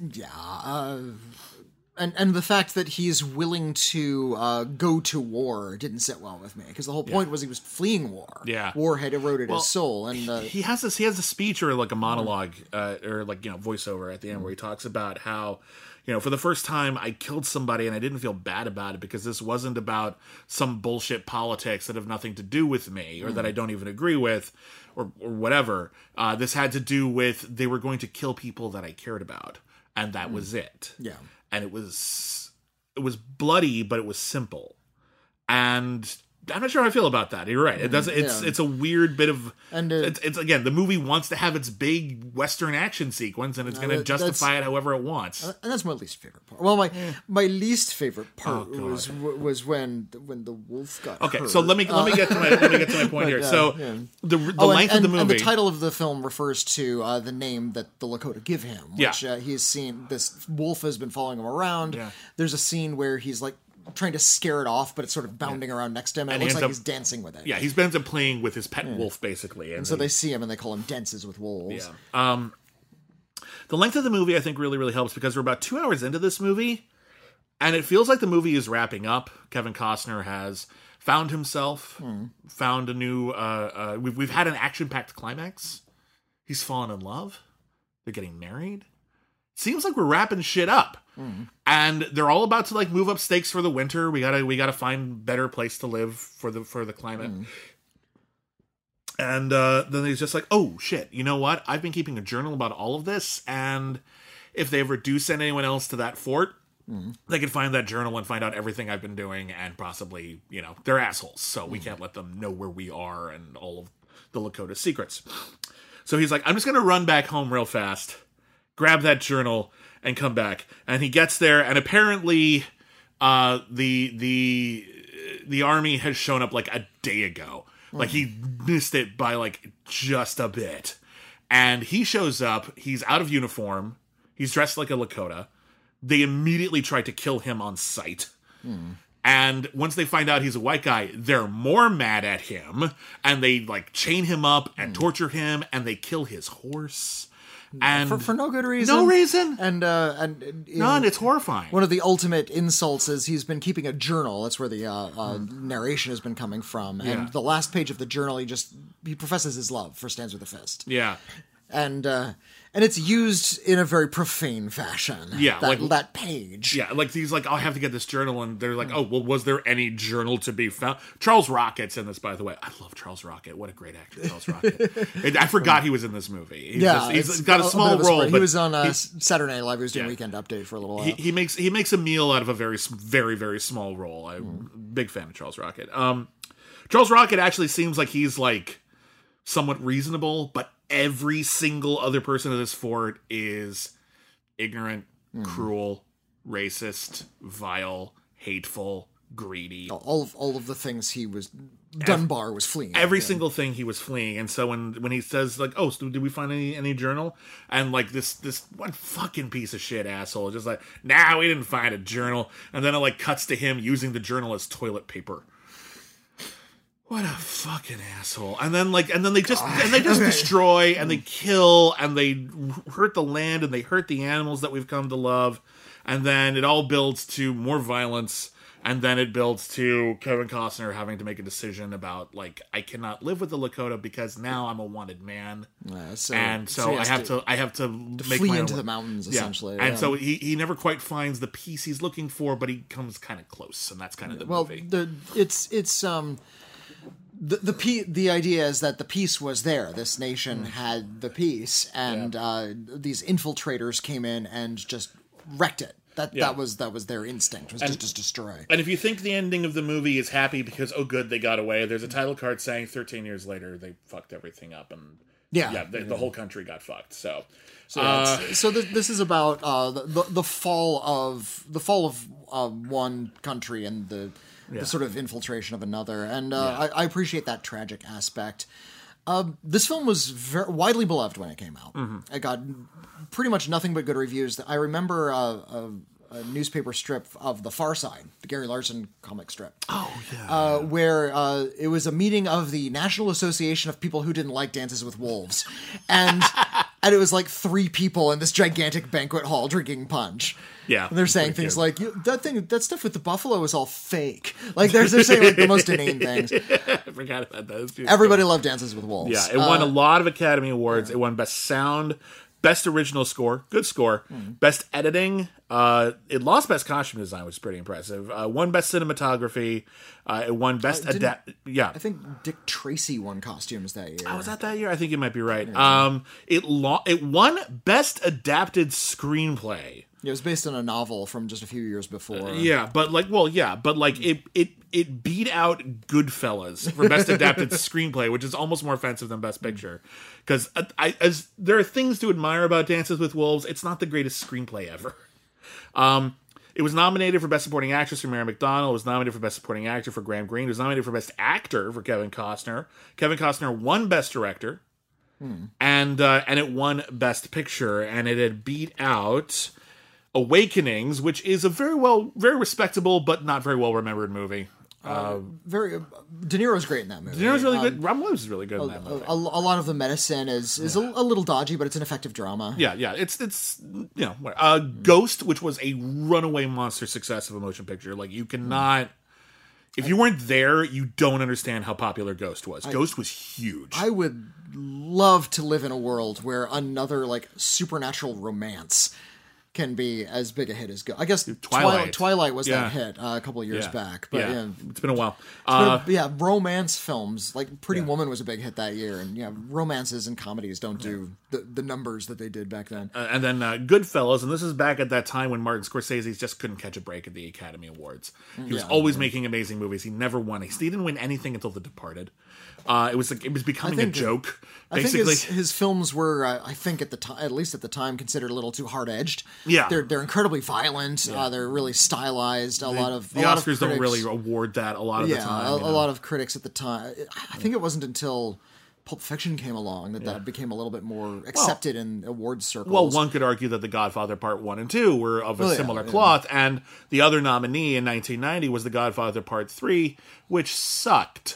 and the fact that he's willing to go to war didn't sit well with me, because the whole point was he was fleeing war. Yeah, war had eroded his soul, and he has a speech or like a monologue or like voiceover at the end where he talks about how for the first time I killed somebody and I didn't feel bad about it because this wasn't about some bullshit politics that have nothing to do with me or that I don't even agree with or whatever. This had to do with they were going to kill people that I cared about, and that was it. Yeah. And it was bloody, but it was simple. And I'm not sure how I feel about that. You're right. It doesn't. It's a weird bit of. And it's again, the movie wants to have its big Western action sequence, and it's going to justify it however it wants. And that's my least favorite part. Well, my least favorite part was when the wolf got hurt. So let me get to my point here. So the length of the movie, and the title of the film refers to the name that the Lakota give him. Which he's seen. This wolf has been following him around. Yeah. There's a scene where he's like trying to scare it off, but it's sort of bounding around next to him, and it looks like he's dancing with it. Yeah, he's ends up playing with his pet wolf, basically. And so they see him, and they call him Dances with Wolves. Yeah. The length of the movie, I think, really, really helps, because we're about 2 hours into this movie, and it feels like the movie is wrapping up. Kevin Costner has found himself, found a new... we've had an action-packed climax. He's fallen in love. They're getting married. Seems like we're wrapping shit up. And they're all about to like move up stakes for the winter. We gotta find better place to live for the climate. And then he's just like, oh shit, you know what? I've been keeping a journal about all of this, and if they ever do send anyone else to that fort, they can find that journal and find out everything I've been doing, and possibly, they're assholes, so we can't let them know where we are and all of the Lakota secrets. So he's like, I'm just gonna run back home real fast, grab that journal, and come back. And he gets there, and apparently the army has shown up like a day ago. Like he missed it by like just a bit. And he shows up, he's out of uniform, he's dressed like a Lakota. They immediately try to kill him on sight. And once they find out he's a white guy, they're more mad at him, and they like chain him up and torture him, and they kill his horse. And for no good reason. No reason. And none. It's horrifying. One of the ultimate insults is he's been keeping a journal. That's where the narration has been coming from. Yeah. And the last page of the journal, he professes his love for Stands with a Fist. Yeah. And it's used in a very profane fashion. Yeah, that page. Yeah, like he's like, oh, I have to get this journal, and they're like, oh, well, was there any journal to be found? Charles Rockett's in this, by the way. I love Charles Rocket. What a great actor, Charles Rocket. I forgot he was in this movie. He's got a small role. He was on Saturday Night Live. He was doing Weekend Update for a little while. He makes a meal out of a very, very, very small role. I'm big fan of Charles Rocket. Charles Rocket actually seems like he's like somewhat reasonable, but every single other person in this fort is ignorant, cruel, racist, vile, hateful, greedy. All of the things he was... Dunbar was fleeing. Every single thing he was fleeing. And so when he says, like, oh, so did we find any journal? And, like, this one fucking piece of shit asshole just like, nah, we didn't find a journal. And then it, like, cuts to him using the journal as toilet paper. What a fucking asshole. And then they just destroy and they kill and they hurt the land and they hurt the animals that we've come to love. And then it all builds to more violence And then it builds to Kevin Costner having to make a decision about, like, I cannot live with the Lakota because now I'm a wanted man. So I have to make flee my into own the mountains, essentially. And so he never quite finds the peace he's looking for, but he comes kind of close, and that's kind of the movie. The idea is that the peace was there. This nation had the peace, and these infiltrators came in and just wrecked it. That was their instinct, was just to destroy. And if you think the ending of the movie is happy because, oh good, they got away, there's a title card saying 13 years later they fucked everything up, and the whole country got fucked. So this is about the fall of one country and the sort of infiltration of another, and I appreciate that tragic aspect. This film was widely beloved when it came out. Mm-hmm. It got pretty much nothing but good reviews. I remember a newspaper strip of The Far Side, the Gary Larson comic strip. Oh, yeah. Where it was a meeting of the National Association of People Who Didn't Like Dances with Wolves. And it was like 3 people in this gigantic banquet hall drinking punch. Yeah. And they're saying things like, that stuff with the buffalo is all fake. Like, they're saying like the most inane things. I forgot about that. Everybody loved Dances with Wolves. Yeah, it won a lot of Academy Awards. It won Best Sound, Best Original Score, good score, Best Editing. It lost Best Costume Design, which is pretty impressive. Won Best Cinematography. It won Best I think Dick Tracy won costumes that year. Oh, was that year? I think you might be right. It won Best Adapted Screenplay. It was based on a novel from just a few years before. It beat out Goodfellas for Best Adapted Screenplay, which is almost more offensive than Best Picture. Because as there are things to admire about Dances with Wolves, it's not the greatest screenplay ever. It was nominated for Best Supporting Actress for Mary McDonnell. It was nominated for Best Supporting Actor for Graham Greene. It was nominated for Best Actor for Kevin Costner. Kevin Costner won Best Director. And it won Best Picture. And it had beat out Awakenings, which is a very respectable but not very well remembered movie. De Niro's great in that movie. De Niro's really good. Robin Williams is really good in that movie. A lot of the medicine is a little dodgy, but it's an effective drama. Yeah. It's Ghost, which was a runaway monster success of a motion picture. Like, you cannot. If you weren't there, you don't understand how popular Ghost was. Ghost was huge. I would love to live in a world where another like supernatural romance can be as big a hit as I guess Twilight was that hit a couple of years back, but it's been a while. Romance films like Pretty Woman was a big hit that year, and romances and comedies don't do the numbers that they did back then. And then Goodfellas, and this is back at that time when Martin Scorsese just couldn't catch a break at the Academy Awards. He was always making amazing movies. He never won. He didn't win anything until The Departed. It was becoming a joke. Basically, I think his films were, I think at least at the time, considered a little too hard edged. Yeah, they're incredibly violent. They're really stylized. The Oscars don't really award that a lot of the time. A lot of critics at the time. I think it wasn't until Pulp Fiction came along that became a little bit more accepted in awards circles. Well, one could argue that The Godfather Part 1 and 2 were of a similar cloth, and the other nominee in 1990 was The Godfather Part 3, which sucked.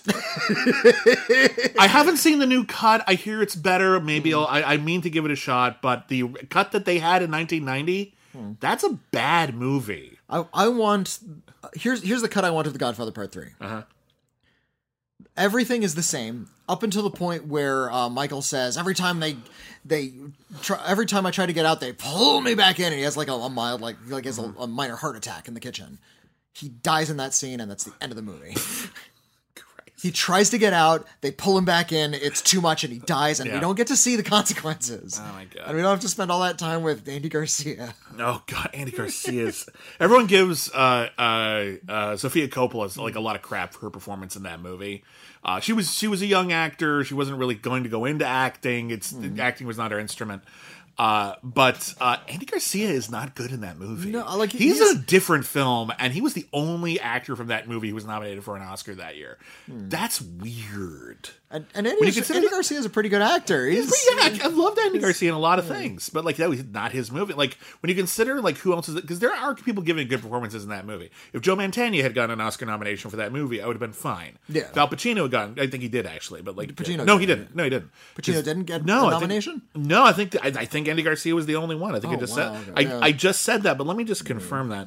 I haven't seen the new cut. I hear it's better. Maybe I mean to give it a shot, but the cut that they had in 1990, that's a bad movie. I want... Here's the cut I want of The Godfather Part 3. Everything is the same up until the point where Michael says every time I try to get out, they pull me back in, and he has like a mild he has a minor heart attack in the kitchen. He dies in that scene, and that's the end of the movie. He tries to get out, they pull him back in, it's too much, and he dies, and we don't get to see the consequences. Oh my God. And we don't have to spend all that time with Andy Garcia. Oh God, Andy Garcia's... Everyone gives Sofia Coppola like a lot of crap for her performance in that movie. She was a young actor, she wasn't really going to go into acting, acting was not her instrument. But Andy Garcia is not good in that movie. No, like he's in a different film, and he was the only actor from that movie who was nominated for an Oscar that year. That's weird. And Andy Garcia is a pretty good actor. I loved Andy Garcia in a lot of things, but like that was not his movie. Like when you consider like who else is, because there are people giving good performances in that movie. If Joe Mantegna had gotten an Oscar nomination for that movie, I would have been fine. Yeah. If Al Pacino had gotten, I think he did actually, but like Pacino. No, he didn't. No, he didn't. Pacino didn't get a nomination. No, I think Andy Garcia was the only one. I think I just said that, but let me just confirm that.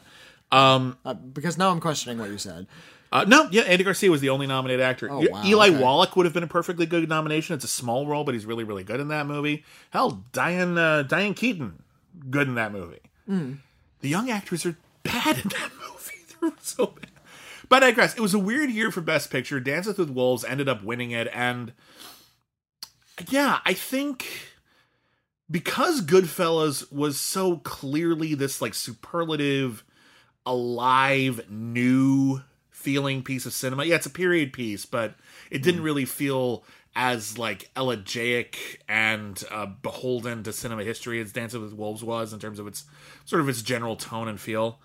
Because now I'm questioning what you said. No, yeah, Andy Garcia was the only nominated actor. Oh, wow, Eli okay. Wallach would have been a perfectly good nomination. It's a small role, but he's really, really good in that movie. Hell, Diane Keaton, good in that movie. The young actors are bad in that movie. They're so bad. But I digress. It was a weird year for Best Picture. Dances with Wolves ended up winning it, and yeah, I think because Goodfellas was so clearly this like superlative, alive, new feeling piece of cinema. Yeah, it's a period piece, but it didn't really feel as like elegiac and beholden to cinema history as Dances with Wolves was in terms of its sort of its general tone and feel.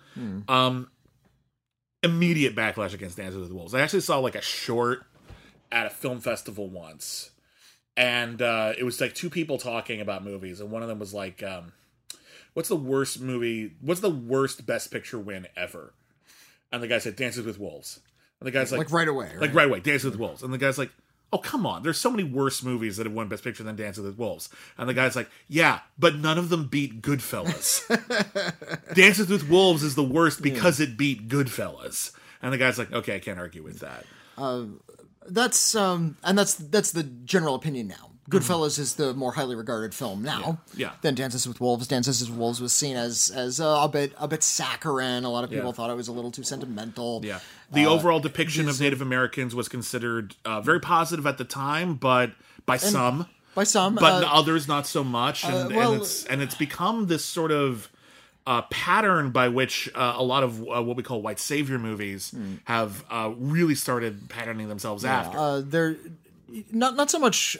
Immediate backlash against Dances with Wolves. I actually saw like a short at a film festival once, and it was like two people talking about movies, and one of them was like, what's the worst Best Picture win ever? And the guy said Dances with Wolves. And the guy's like right away, right? Like right away, Dances with Wolves. And the guy's like, oh, come on, there's so many worse movies that have won Best Picture than Dances with Wolves. And the guy's like, yeah, but none of them beat Goodfellas. Dances with Wolves is the worst because it beat Goodfellas. And the guy's like, okay, I can't argue with that. That's the general opinion now. Goodfellas is the more highly regarded film now than Dances with Wolves. Dances with Wolves was seen as a bit saccharine. A lot of people thought it was a little too sentimental. Yeah, the overall depiction of Native Americans was considered very positive at the time, but by some, but others not so much. And it's become this sort of pattern by which a lot of what we call white savior movies have really started patterning themselves after. They're not so much.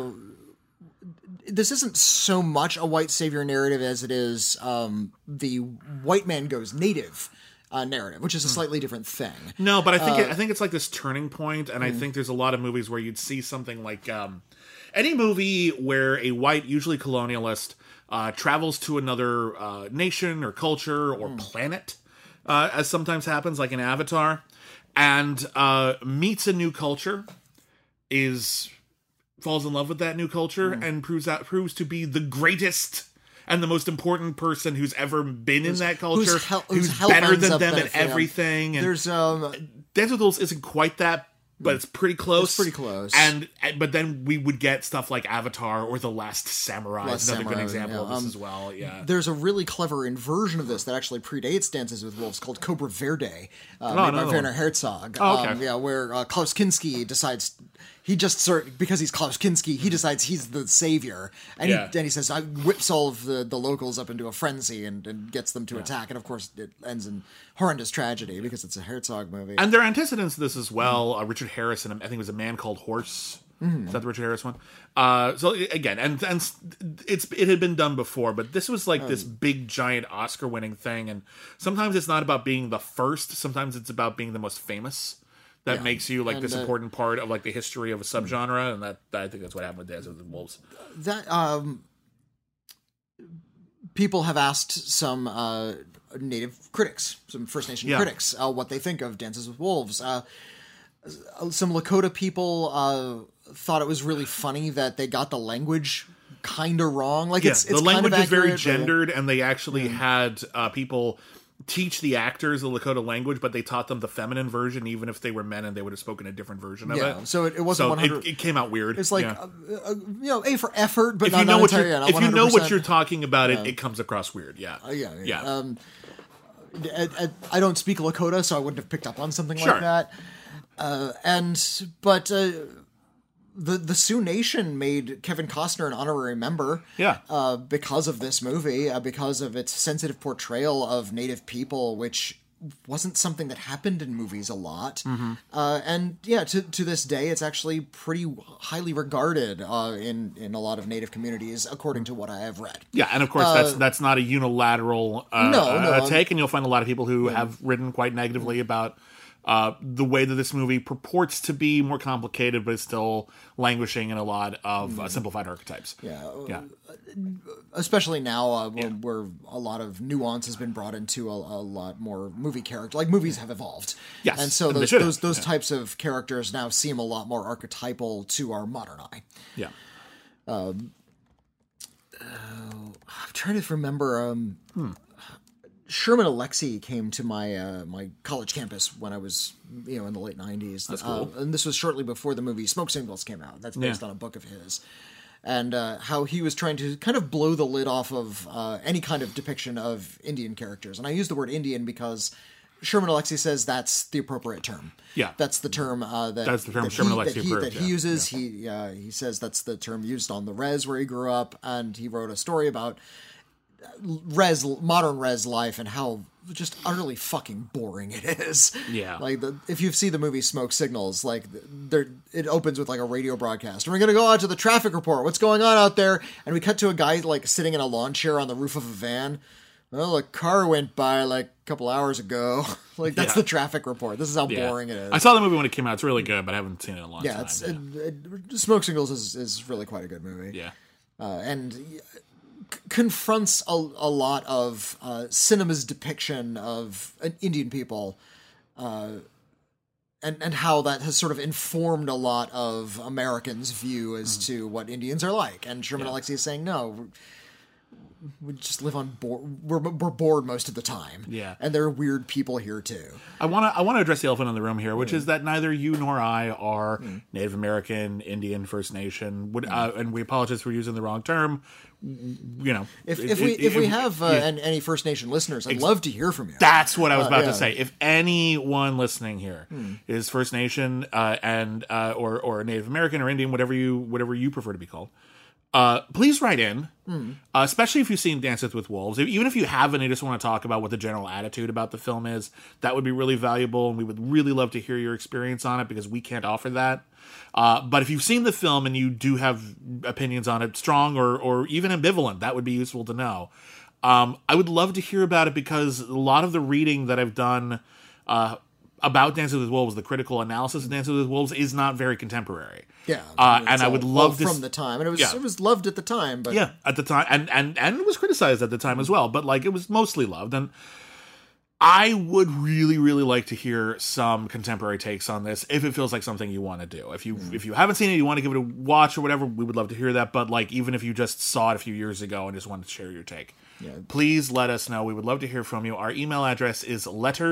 This isn't so much a white savior narrative as it is the white man goes native narrative, which is a slightly different thing. No, but I think it's like this turning point, and I think there's a lot of movies where you'd see something like any movie where a white, usually colonialist, travels to another nation or culture or planet, as sometimes happens, like in Avatar, and meets a new culture, falls in love with that new culture, and proves to be the greatest and the most important person who's ever been in that culture, who's better than them at everything. And there's Dances with Wolves isn't quite that, but it's pretty close. It's pretty close. But then we would get stuff like Avatar or The Last Samurai. It's another good example of this as well. Yeah. There's a really clever inversion of this that actually predates Dances with Wolves called Cobra Verde, made by Werner Herzog. Oh, okay. Where Klaus Kinski decides because he's Klaus Kinski, he decides he's the savior, and he says, I whips all of the locals up into a frenzy and gets them to attack, and of course it ends in horrendous tragedy because it's a Herzog movie. And there are antecedents to this as well. Richard Harris, and I think it was A Man Called Horse. Is that the Richard Harris one? So again, and it had been done before, but this was like this big giant Oscar-winning thing, and sometimes it's not about being the first. Sometimes it's about being the most famous. That makes you like this important part of like the history of a subgenre, and that I think that's what happened with Dances with Wolves. That people have asked some Native critics, some First Nation critics, what they think of Dances with Wolves. Some Lakota people thought it was really funny that they got the language kind of wrong. Like it's the language kind of is very gendered, and they actually had people teach the actors the Lakota language, but they taught them the feminine version, even if they were men and they would have spoken a different version of it. So it wasn't 100. It came out weird. It's like A for effort, but if you know what you're 100%. Talking about, it comes across weird. Yeah. I don't speak Lakota, so I wouldn't have picked up on something like that. The Sioux Nation made Kevin Costner an honorary member because of this movie, because of its sensitive portrayal of Native people, which wasn't something that happened in movies a lot. To this day, it's actually pretty highly regarded in a lot of Native communities, according to what I have read. Yeah, and of course that's not a unilateral take, and you'll find a lot of people who have written quite negatively about the way that this movie purports to be more complicated, but is still languishing in a lot of simplified archetypes. Especially now, where a lot of nuance has been brought into a lot more movie character. Like movies have evolved, and so those types of characters now seem a lot more archetypal to our modern eye. Yeah. I'm trying to remember. Sherman Alexie came to my my college campus when I was, in the late 90s. That's cool. And this was shortly before the movie Smoke Signals came out. That's based on a book of his. And how he was trying to kind of blow the lid off of any kind of depiction of Indian characters. And I use the word Indian because Sherman Alexie says that's the appropriate term. Yeah. That's the term That's the term Sherman Alexie approved, he uses. Yeah. He says that's the term used on the res where he grew up, and he wrote a story about modern res life and how just utterly fucking boring it is. Yeah. Like if you see the movie Smoke Signals, like it opens with like a radio broadcast. And we're going to go out to the traffic report. What's going on out there? And we cut to a guy like sitting in a lawn chair on the roof of a van. Well, a car went by like a couple hours ago. Like that's the traffic report. This is how boring it is. I saw the movie when it came out. It's really good, but I haven't seen it in a long time. Smoke Signals is really quite a good movie. Yeah. And confronts a lot of cinema's depiction of Indian people, and how that has sort of informed a lot of Americans' view as to what Indians are like. And Sherman Alexie is saying, no, we just live on board. We're bored most of the time. Yeah, and there are weird people here too. I want to address the elephant in the room here, which is that neither you nor I are Native American, Indian, First Nation. And we apologize for using the wrong term. If we have any First Nation listeners, I'd love to hear from you. That's what I was about to say. If anyone listening here is First Nation and or Native American or Indian, whatever you prefer to be called, please write in. Especially if you've seen Dances with Wolves. Even if you haven't, and you just want to talk about what the general attitude about the film is, that would be really valuable, and we would really love to hear your experience on it because we can't offer that. But if you've seen the film and you do have opinions on it, strong or even ambivalent, that would be useful to know. I would love to hear about it because a lot of the reading that I've done about Dances with Wolves, the critical analysis of Dances with Wolves, is not very contemporary. Yeah, and I would love from the time, and it was loved at the time, but at the time, and it was criticized at the time as well, but like it was mostly loved. And I would really, really like to hear some contemporary takes on this if it feels like something you want to do. If you haven't seen it, you want to give it a watch or whatever, we would love to hear that. But like even if you just saw it a few years ago and just wanted to share your take, please let us know. We would love to hear from you. Our email address is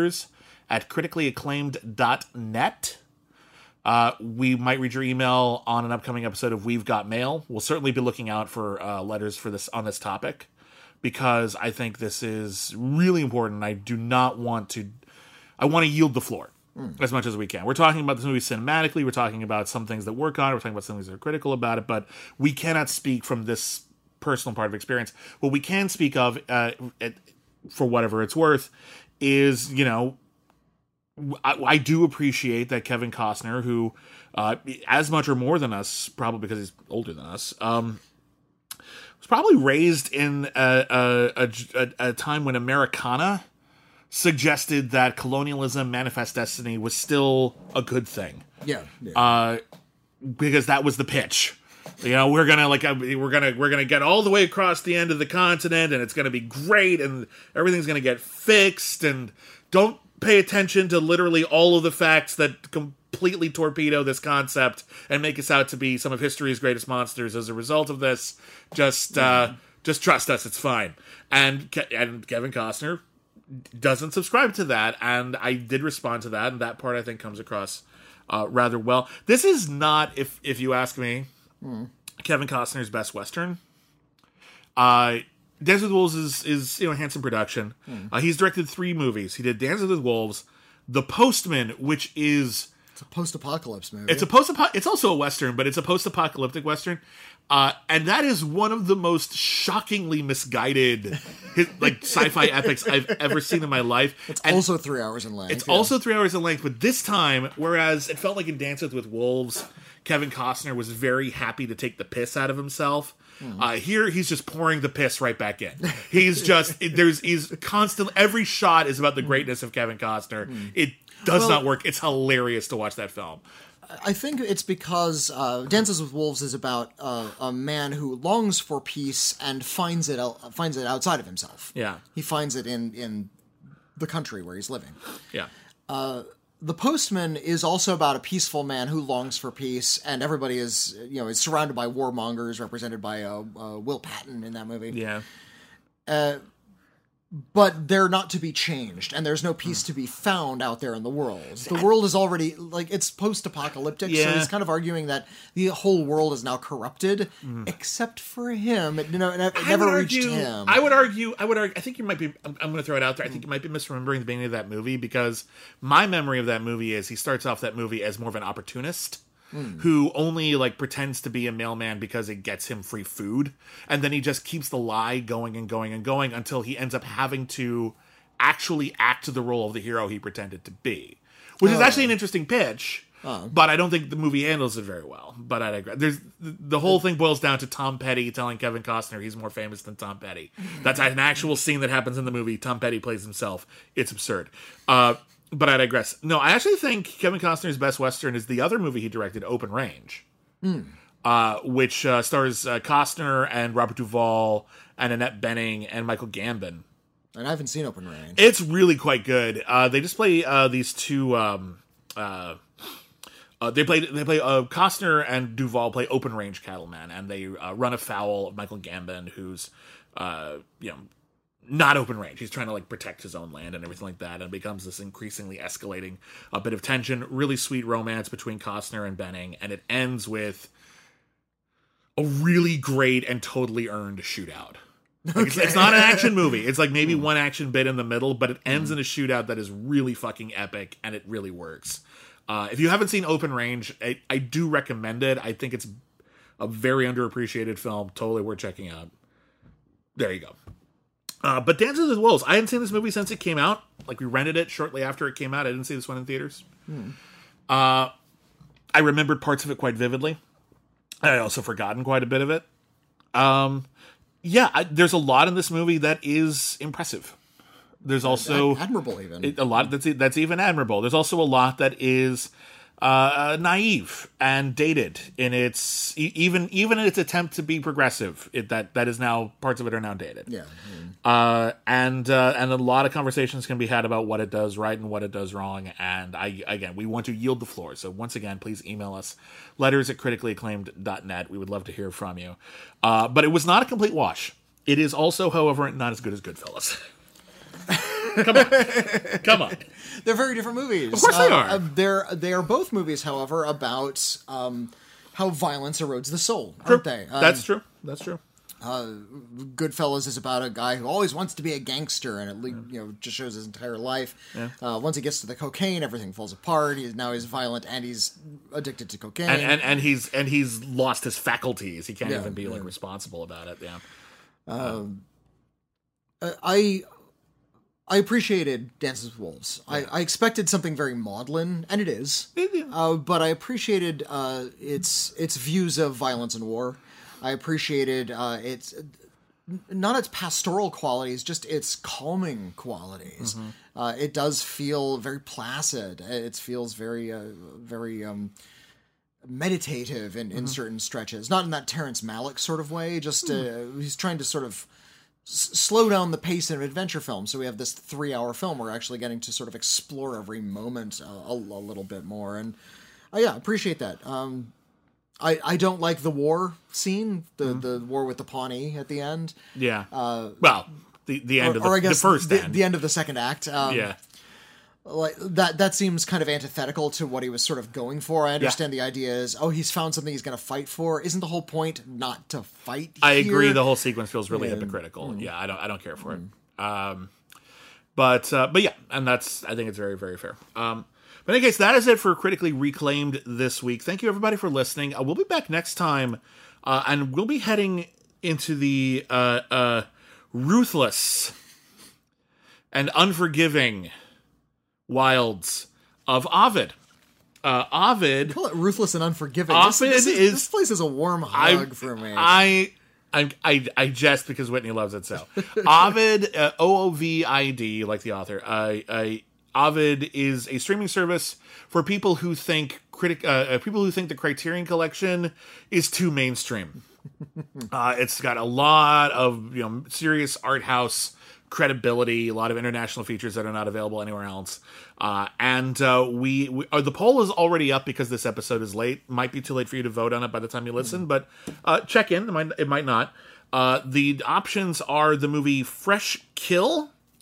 letters@criticallyacclaimed.net. We might read your email on an upcoming episode of We've Got Mail. We'll certainly be looking out for letters for this on this topic because I think this is really important. I want to yield the floor as much as we can. We're talking about this movie cinematically. We're talking about some things that work on it. We're talking about some things that are critical about it, but we cannot speak from this personal part of experience. What we can speak of, for whatever it's worth, is, I do appreciate that Kevin Costner, who, as much or more than us, probably because he's older than us, was probably raised in a time when Americana suggested that colonialism, manifest destiny, was still a good thing. Yeah. Because that was the pitch. We're gonna get all the way across the end of the continent, and it's gonna be great, and everything's gonna get fixed, and don't pay attention to literally all of the facts that completely torpedo this concept and make us out to be some of history's greatest monsters as a result of this. Just trust us, it's fine. And Kevin Costner doesn't subscribe to that, and I did respond to that, and that part I think comes across rather well. This is not, if you ask me, Kevin Costner's best Western. Dances with Wolves is handsome production. He's directed 3 movies. He did Dances with Wolves, The Postman, which is... It's a post-apocalypse movie. It's also a Western, but it's a post-apocalyptic Western. And that is one of the most shockingly misguided sci-fi epics I've ever seen in my life. It's also 3 hours in length. It's also 3 hours in length, but this time, whereas it felt like in Dances with Wolves, Kevin Costner was very happy to take the piss out of himself. Here, he's just pouring the piss right back in. He's constantly, every shot is about the greatness of Kevin Costner. It does not work. It's hilarious to watch that film. I think it's because Dances with Wolves is about a man who longs for peace and finds it outside of himself. Yeah, he finds it in the country where he's living. Yeah. The Postman is also about a peaceful man who longs for peace, and everybody is surrounded by warmongers, represented by Will Patton in that movie. Yeah. but they're not to be changed, and there's no peace to be found out there in the world. The world is already, like, it's post-apocalyptic, so he's kind of arguing that the whole world is now corrupted, except for him. It never reached him. I would argue, I think you might be, I'm going to throw it out there, I think you might be misremembering the beginning of that movie, because my memory of that movie is he starts off that movie as more of an opportunist, who only, like, pretends to be a mailman because it gets him free food, and then he just keeps the lie going and going and going until he ends up having to actually act the role of the hero he pretended to be. Which is actually an interesting pitch, but I don't think the movie handles it very well. But I digress. The whole thing boils down to Tom Petty telling Kevin Costner he's more famous than Tom Petty. That's an actual scene that happens in the movie. Tom Petty plays himself. It's absurd. But I digress. No, I actually think Kevin Costner's best Western is the other movie he directed, Open Range, which stars Costner and Robert Duvall and Annette Bening and Michael Gambon. And I haven't seen Open Range. It's really quite good. They just play these two. They play Costner and Duvall play Open Range cattlemen, and they run afoul of Michael Gambon, who's not open range. He's trying to, like, protect his own land and everything like that, and it becomes this increasingly escalating bit of tension. Really sweet romance between Costner and Bening, and it ends with a really great and totally earned shootout. Like, it's not an action movie. It's like maybe one action bit in the middle, but it ends in a shootout that is really fucking epic, and it really works. If you haven't seen Open Range, I do recommend it. I think it's a very underappreciated film. Totally worth checking out. There you go. But Dances with Wolves, I hadn't seen this movie since it came out. Like, we rented it shortly after it came out. I didn't see this one in theaters. I remembered parts of it quite vividly. I had also forgotten quite a bit of it. There's a lot in this movie that is impressive. There's also admirable, even a lot that's even admirable. There's also a lot that is naive and dated in its even in its attempt to be progressive. That is now, parts of it are now dated. And a lot of conversations can be had about what it does right and what it does wrong. And we want to yield the floor. So once again, please email us, letters@criticallyacclaimed.net. We would love to hear from you. But it was not a complete wash. It is also, however, not as good as Goodfellas. Come on. They're very different movies. Of course they are. They are both movies, however, about how violence erodes the soul, aren't they? That's true. Goodfellas is about a guy who always wants to be a gangster, and it just shows his entire life. Once he gets to the cocaine, everything falls apart. He's violent, and he's addicted to cocaine, and he's lost his faculties. He can't even be responsible about it. I appreciated Dances with Wolves. I expected something very maudlin, and it is. But I appreciated its views of violence and war. I appreciated its not its pastoral qualities, just its calming qualities. It does feel very placid. It feels very meditative in certain stretches. Not in that Terrence Malick sort of way. Just he's trying to sort of slow down the pace of an adventure film, so we have this 3-hour film. We're actually getting to sort of explore every moment a little bit more, and I appreciate that. I don't like the war scene, the war with the Pawnee at the end. The end of the first end. The end of the second act. Like that seems kind of antithetical to what he was sort of going for. I understand the idea is, he's found something he's going to fight for. Isn't the whole point not to fight here? I agree. The whole sequence feels really hypocritical. Yeah, I don't care for it. But and I think it's very, very fair. But in any case, that is it for Critically Reclaimed this week. Thank you, everybody, for listening. We'll be back next time, and we'll be heading into the ruthless and unforgiving wilds of Ovid. Ovid. Call it ruthless and unforgiving. This place is a warm hug for me. I jest because Whitney loves it so. Ovid, Oovid, like the author. Ovid is a streaming service for people who think the Criterion Collection is too mainstream. It's got a lot of serious art house credibility, a lot of international features that are not available anywhere else. And the poll is already up because this episode is late. Might be too late for you to vote on it by the time you listen, but check in. It might not. The options are the movie Fresh Kill,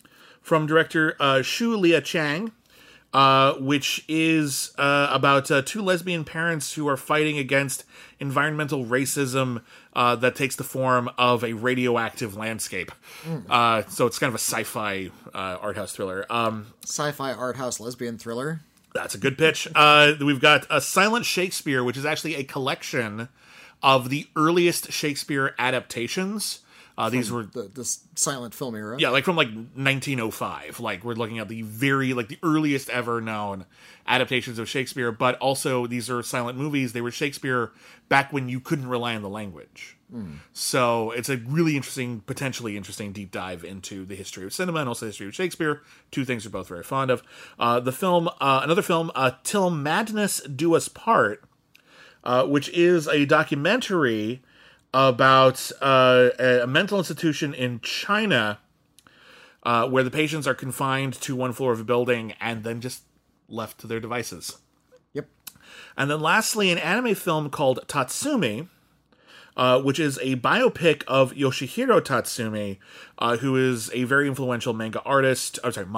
from director Shu Lia Chang, which is about two lesbian parents who are fighting against environmental racism that takes the form of a radioactive landscape. So it's kind of a sci-fi art house thriller. Sci-fi art house lesbian thriller. That's a good pitch. We've got a Silent Shakespeare, which is actually a collection of the earliest Shakespeare adaptations. These were the silent film era. Yeah, like from like 1905. Like we're looking at the the earliest ever known adaptations of Shakespeare, but also these are silent movies. They were Shakespeare back when you couldn't rely on the language. So it's a really potentially interesting deep dive into the history of cinema and also the history of Shakespeare. Two things we're both very fond of. Another film, Till Madness Do Us Part, which is a documentary about a mental institution in China where the patients are confined to one floor of a building and then just left to their devices. Yep. And then lastly, an anime film called Tatsumi, which is a biopic of Yoshihiro Tatsumi, who is a very influential manga artist.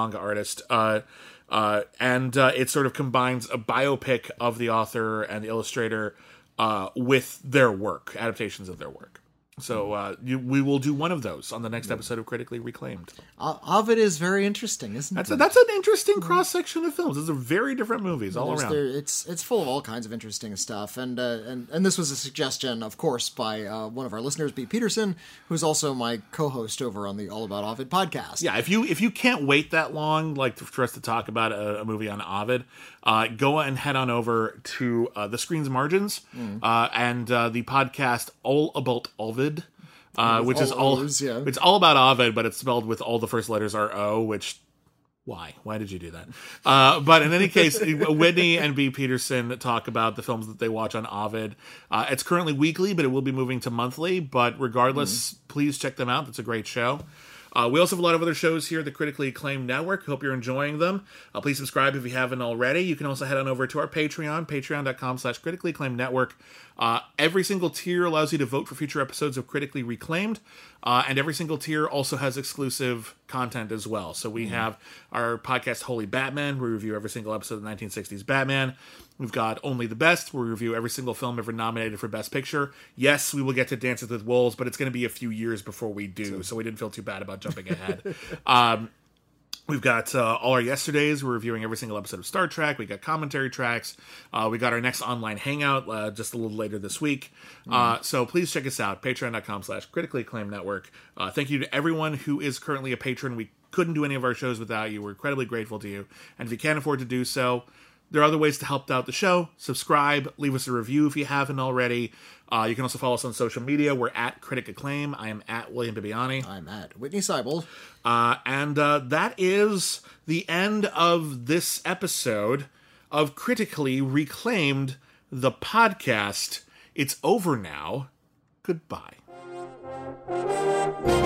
And it sort of combines a biopic of the author and the illustrator with their work, adaptations of their work. So we will do one of those on the next episode of Critically Reclaimed. Ovid is very interesting, isn't it? That's an interesting cross-section of films. Those are very different movies all around. It's full of all kinds of interesting stuff. And this was a suggestion, of course, by one of our listeners, B. Peterson, who's also my co-host over on the All About Ovid podcast. Yeah, if you can't wait that long, like for us to talk about a movie on Ovid, go and head on over to The Screen's Margins and the podcast All About Ovid. Which is all O's, yeah. It's all about Ovid, but it's spelled with all the first letters are O, which why did you do that? But in any case, Whitney and B. Peterson talk about the films that they watch on Ovid. It's currently weekly, but it will be moving to monthly. But regardless, please check them out. It's a great show. We also have a lot of other shows here at the Critically Acclaimed Network. Hope you're enjoying them. Please subscribe if you haven't already. You can also head on over to our Patreon, patreon.com/Critically Acclaimed Network. Every single tier allows you to vote for future episodes of Critically Reclaimed, and every single tier also has exclusive content as well. So we have our podcast Holy Batman, where we review every single episode of the 1960s Batman. We've got Only the Best, where we review every single film ever nominated for Best Picture. Yes, we will get to Dances with Wolves, but it's going to be a few years before we do, so we didn't feel too bad about jumping ahead. We've got All Our Yesterdays. We're reviewing every single episode of Star Trek. We got commentary tracks. We got our next online hangout just a little later this week. So please check us out, patreon.com/Critically Acclaimed Network. Thank you to everyone who is currently a patron. We couldn't do any of our shows without you. We're incredibly grateful to you. And if you can't afford to do so, there are other ways to help out the show. Subscribe, leave us a review if you haven't already. You can also follow us on social media. We're at Critic Acclaim. I am at William Bibiani. I'm at Whitney Seibold. And that is the end of this episode of Critically Reclaimed, the podcast. It's over now. Goodbye.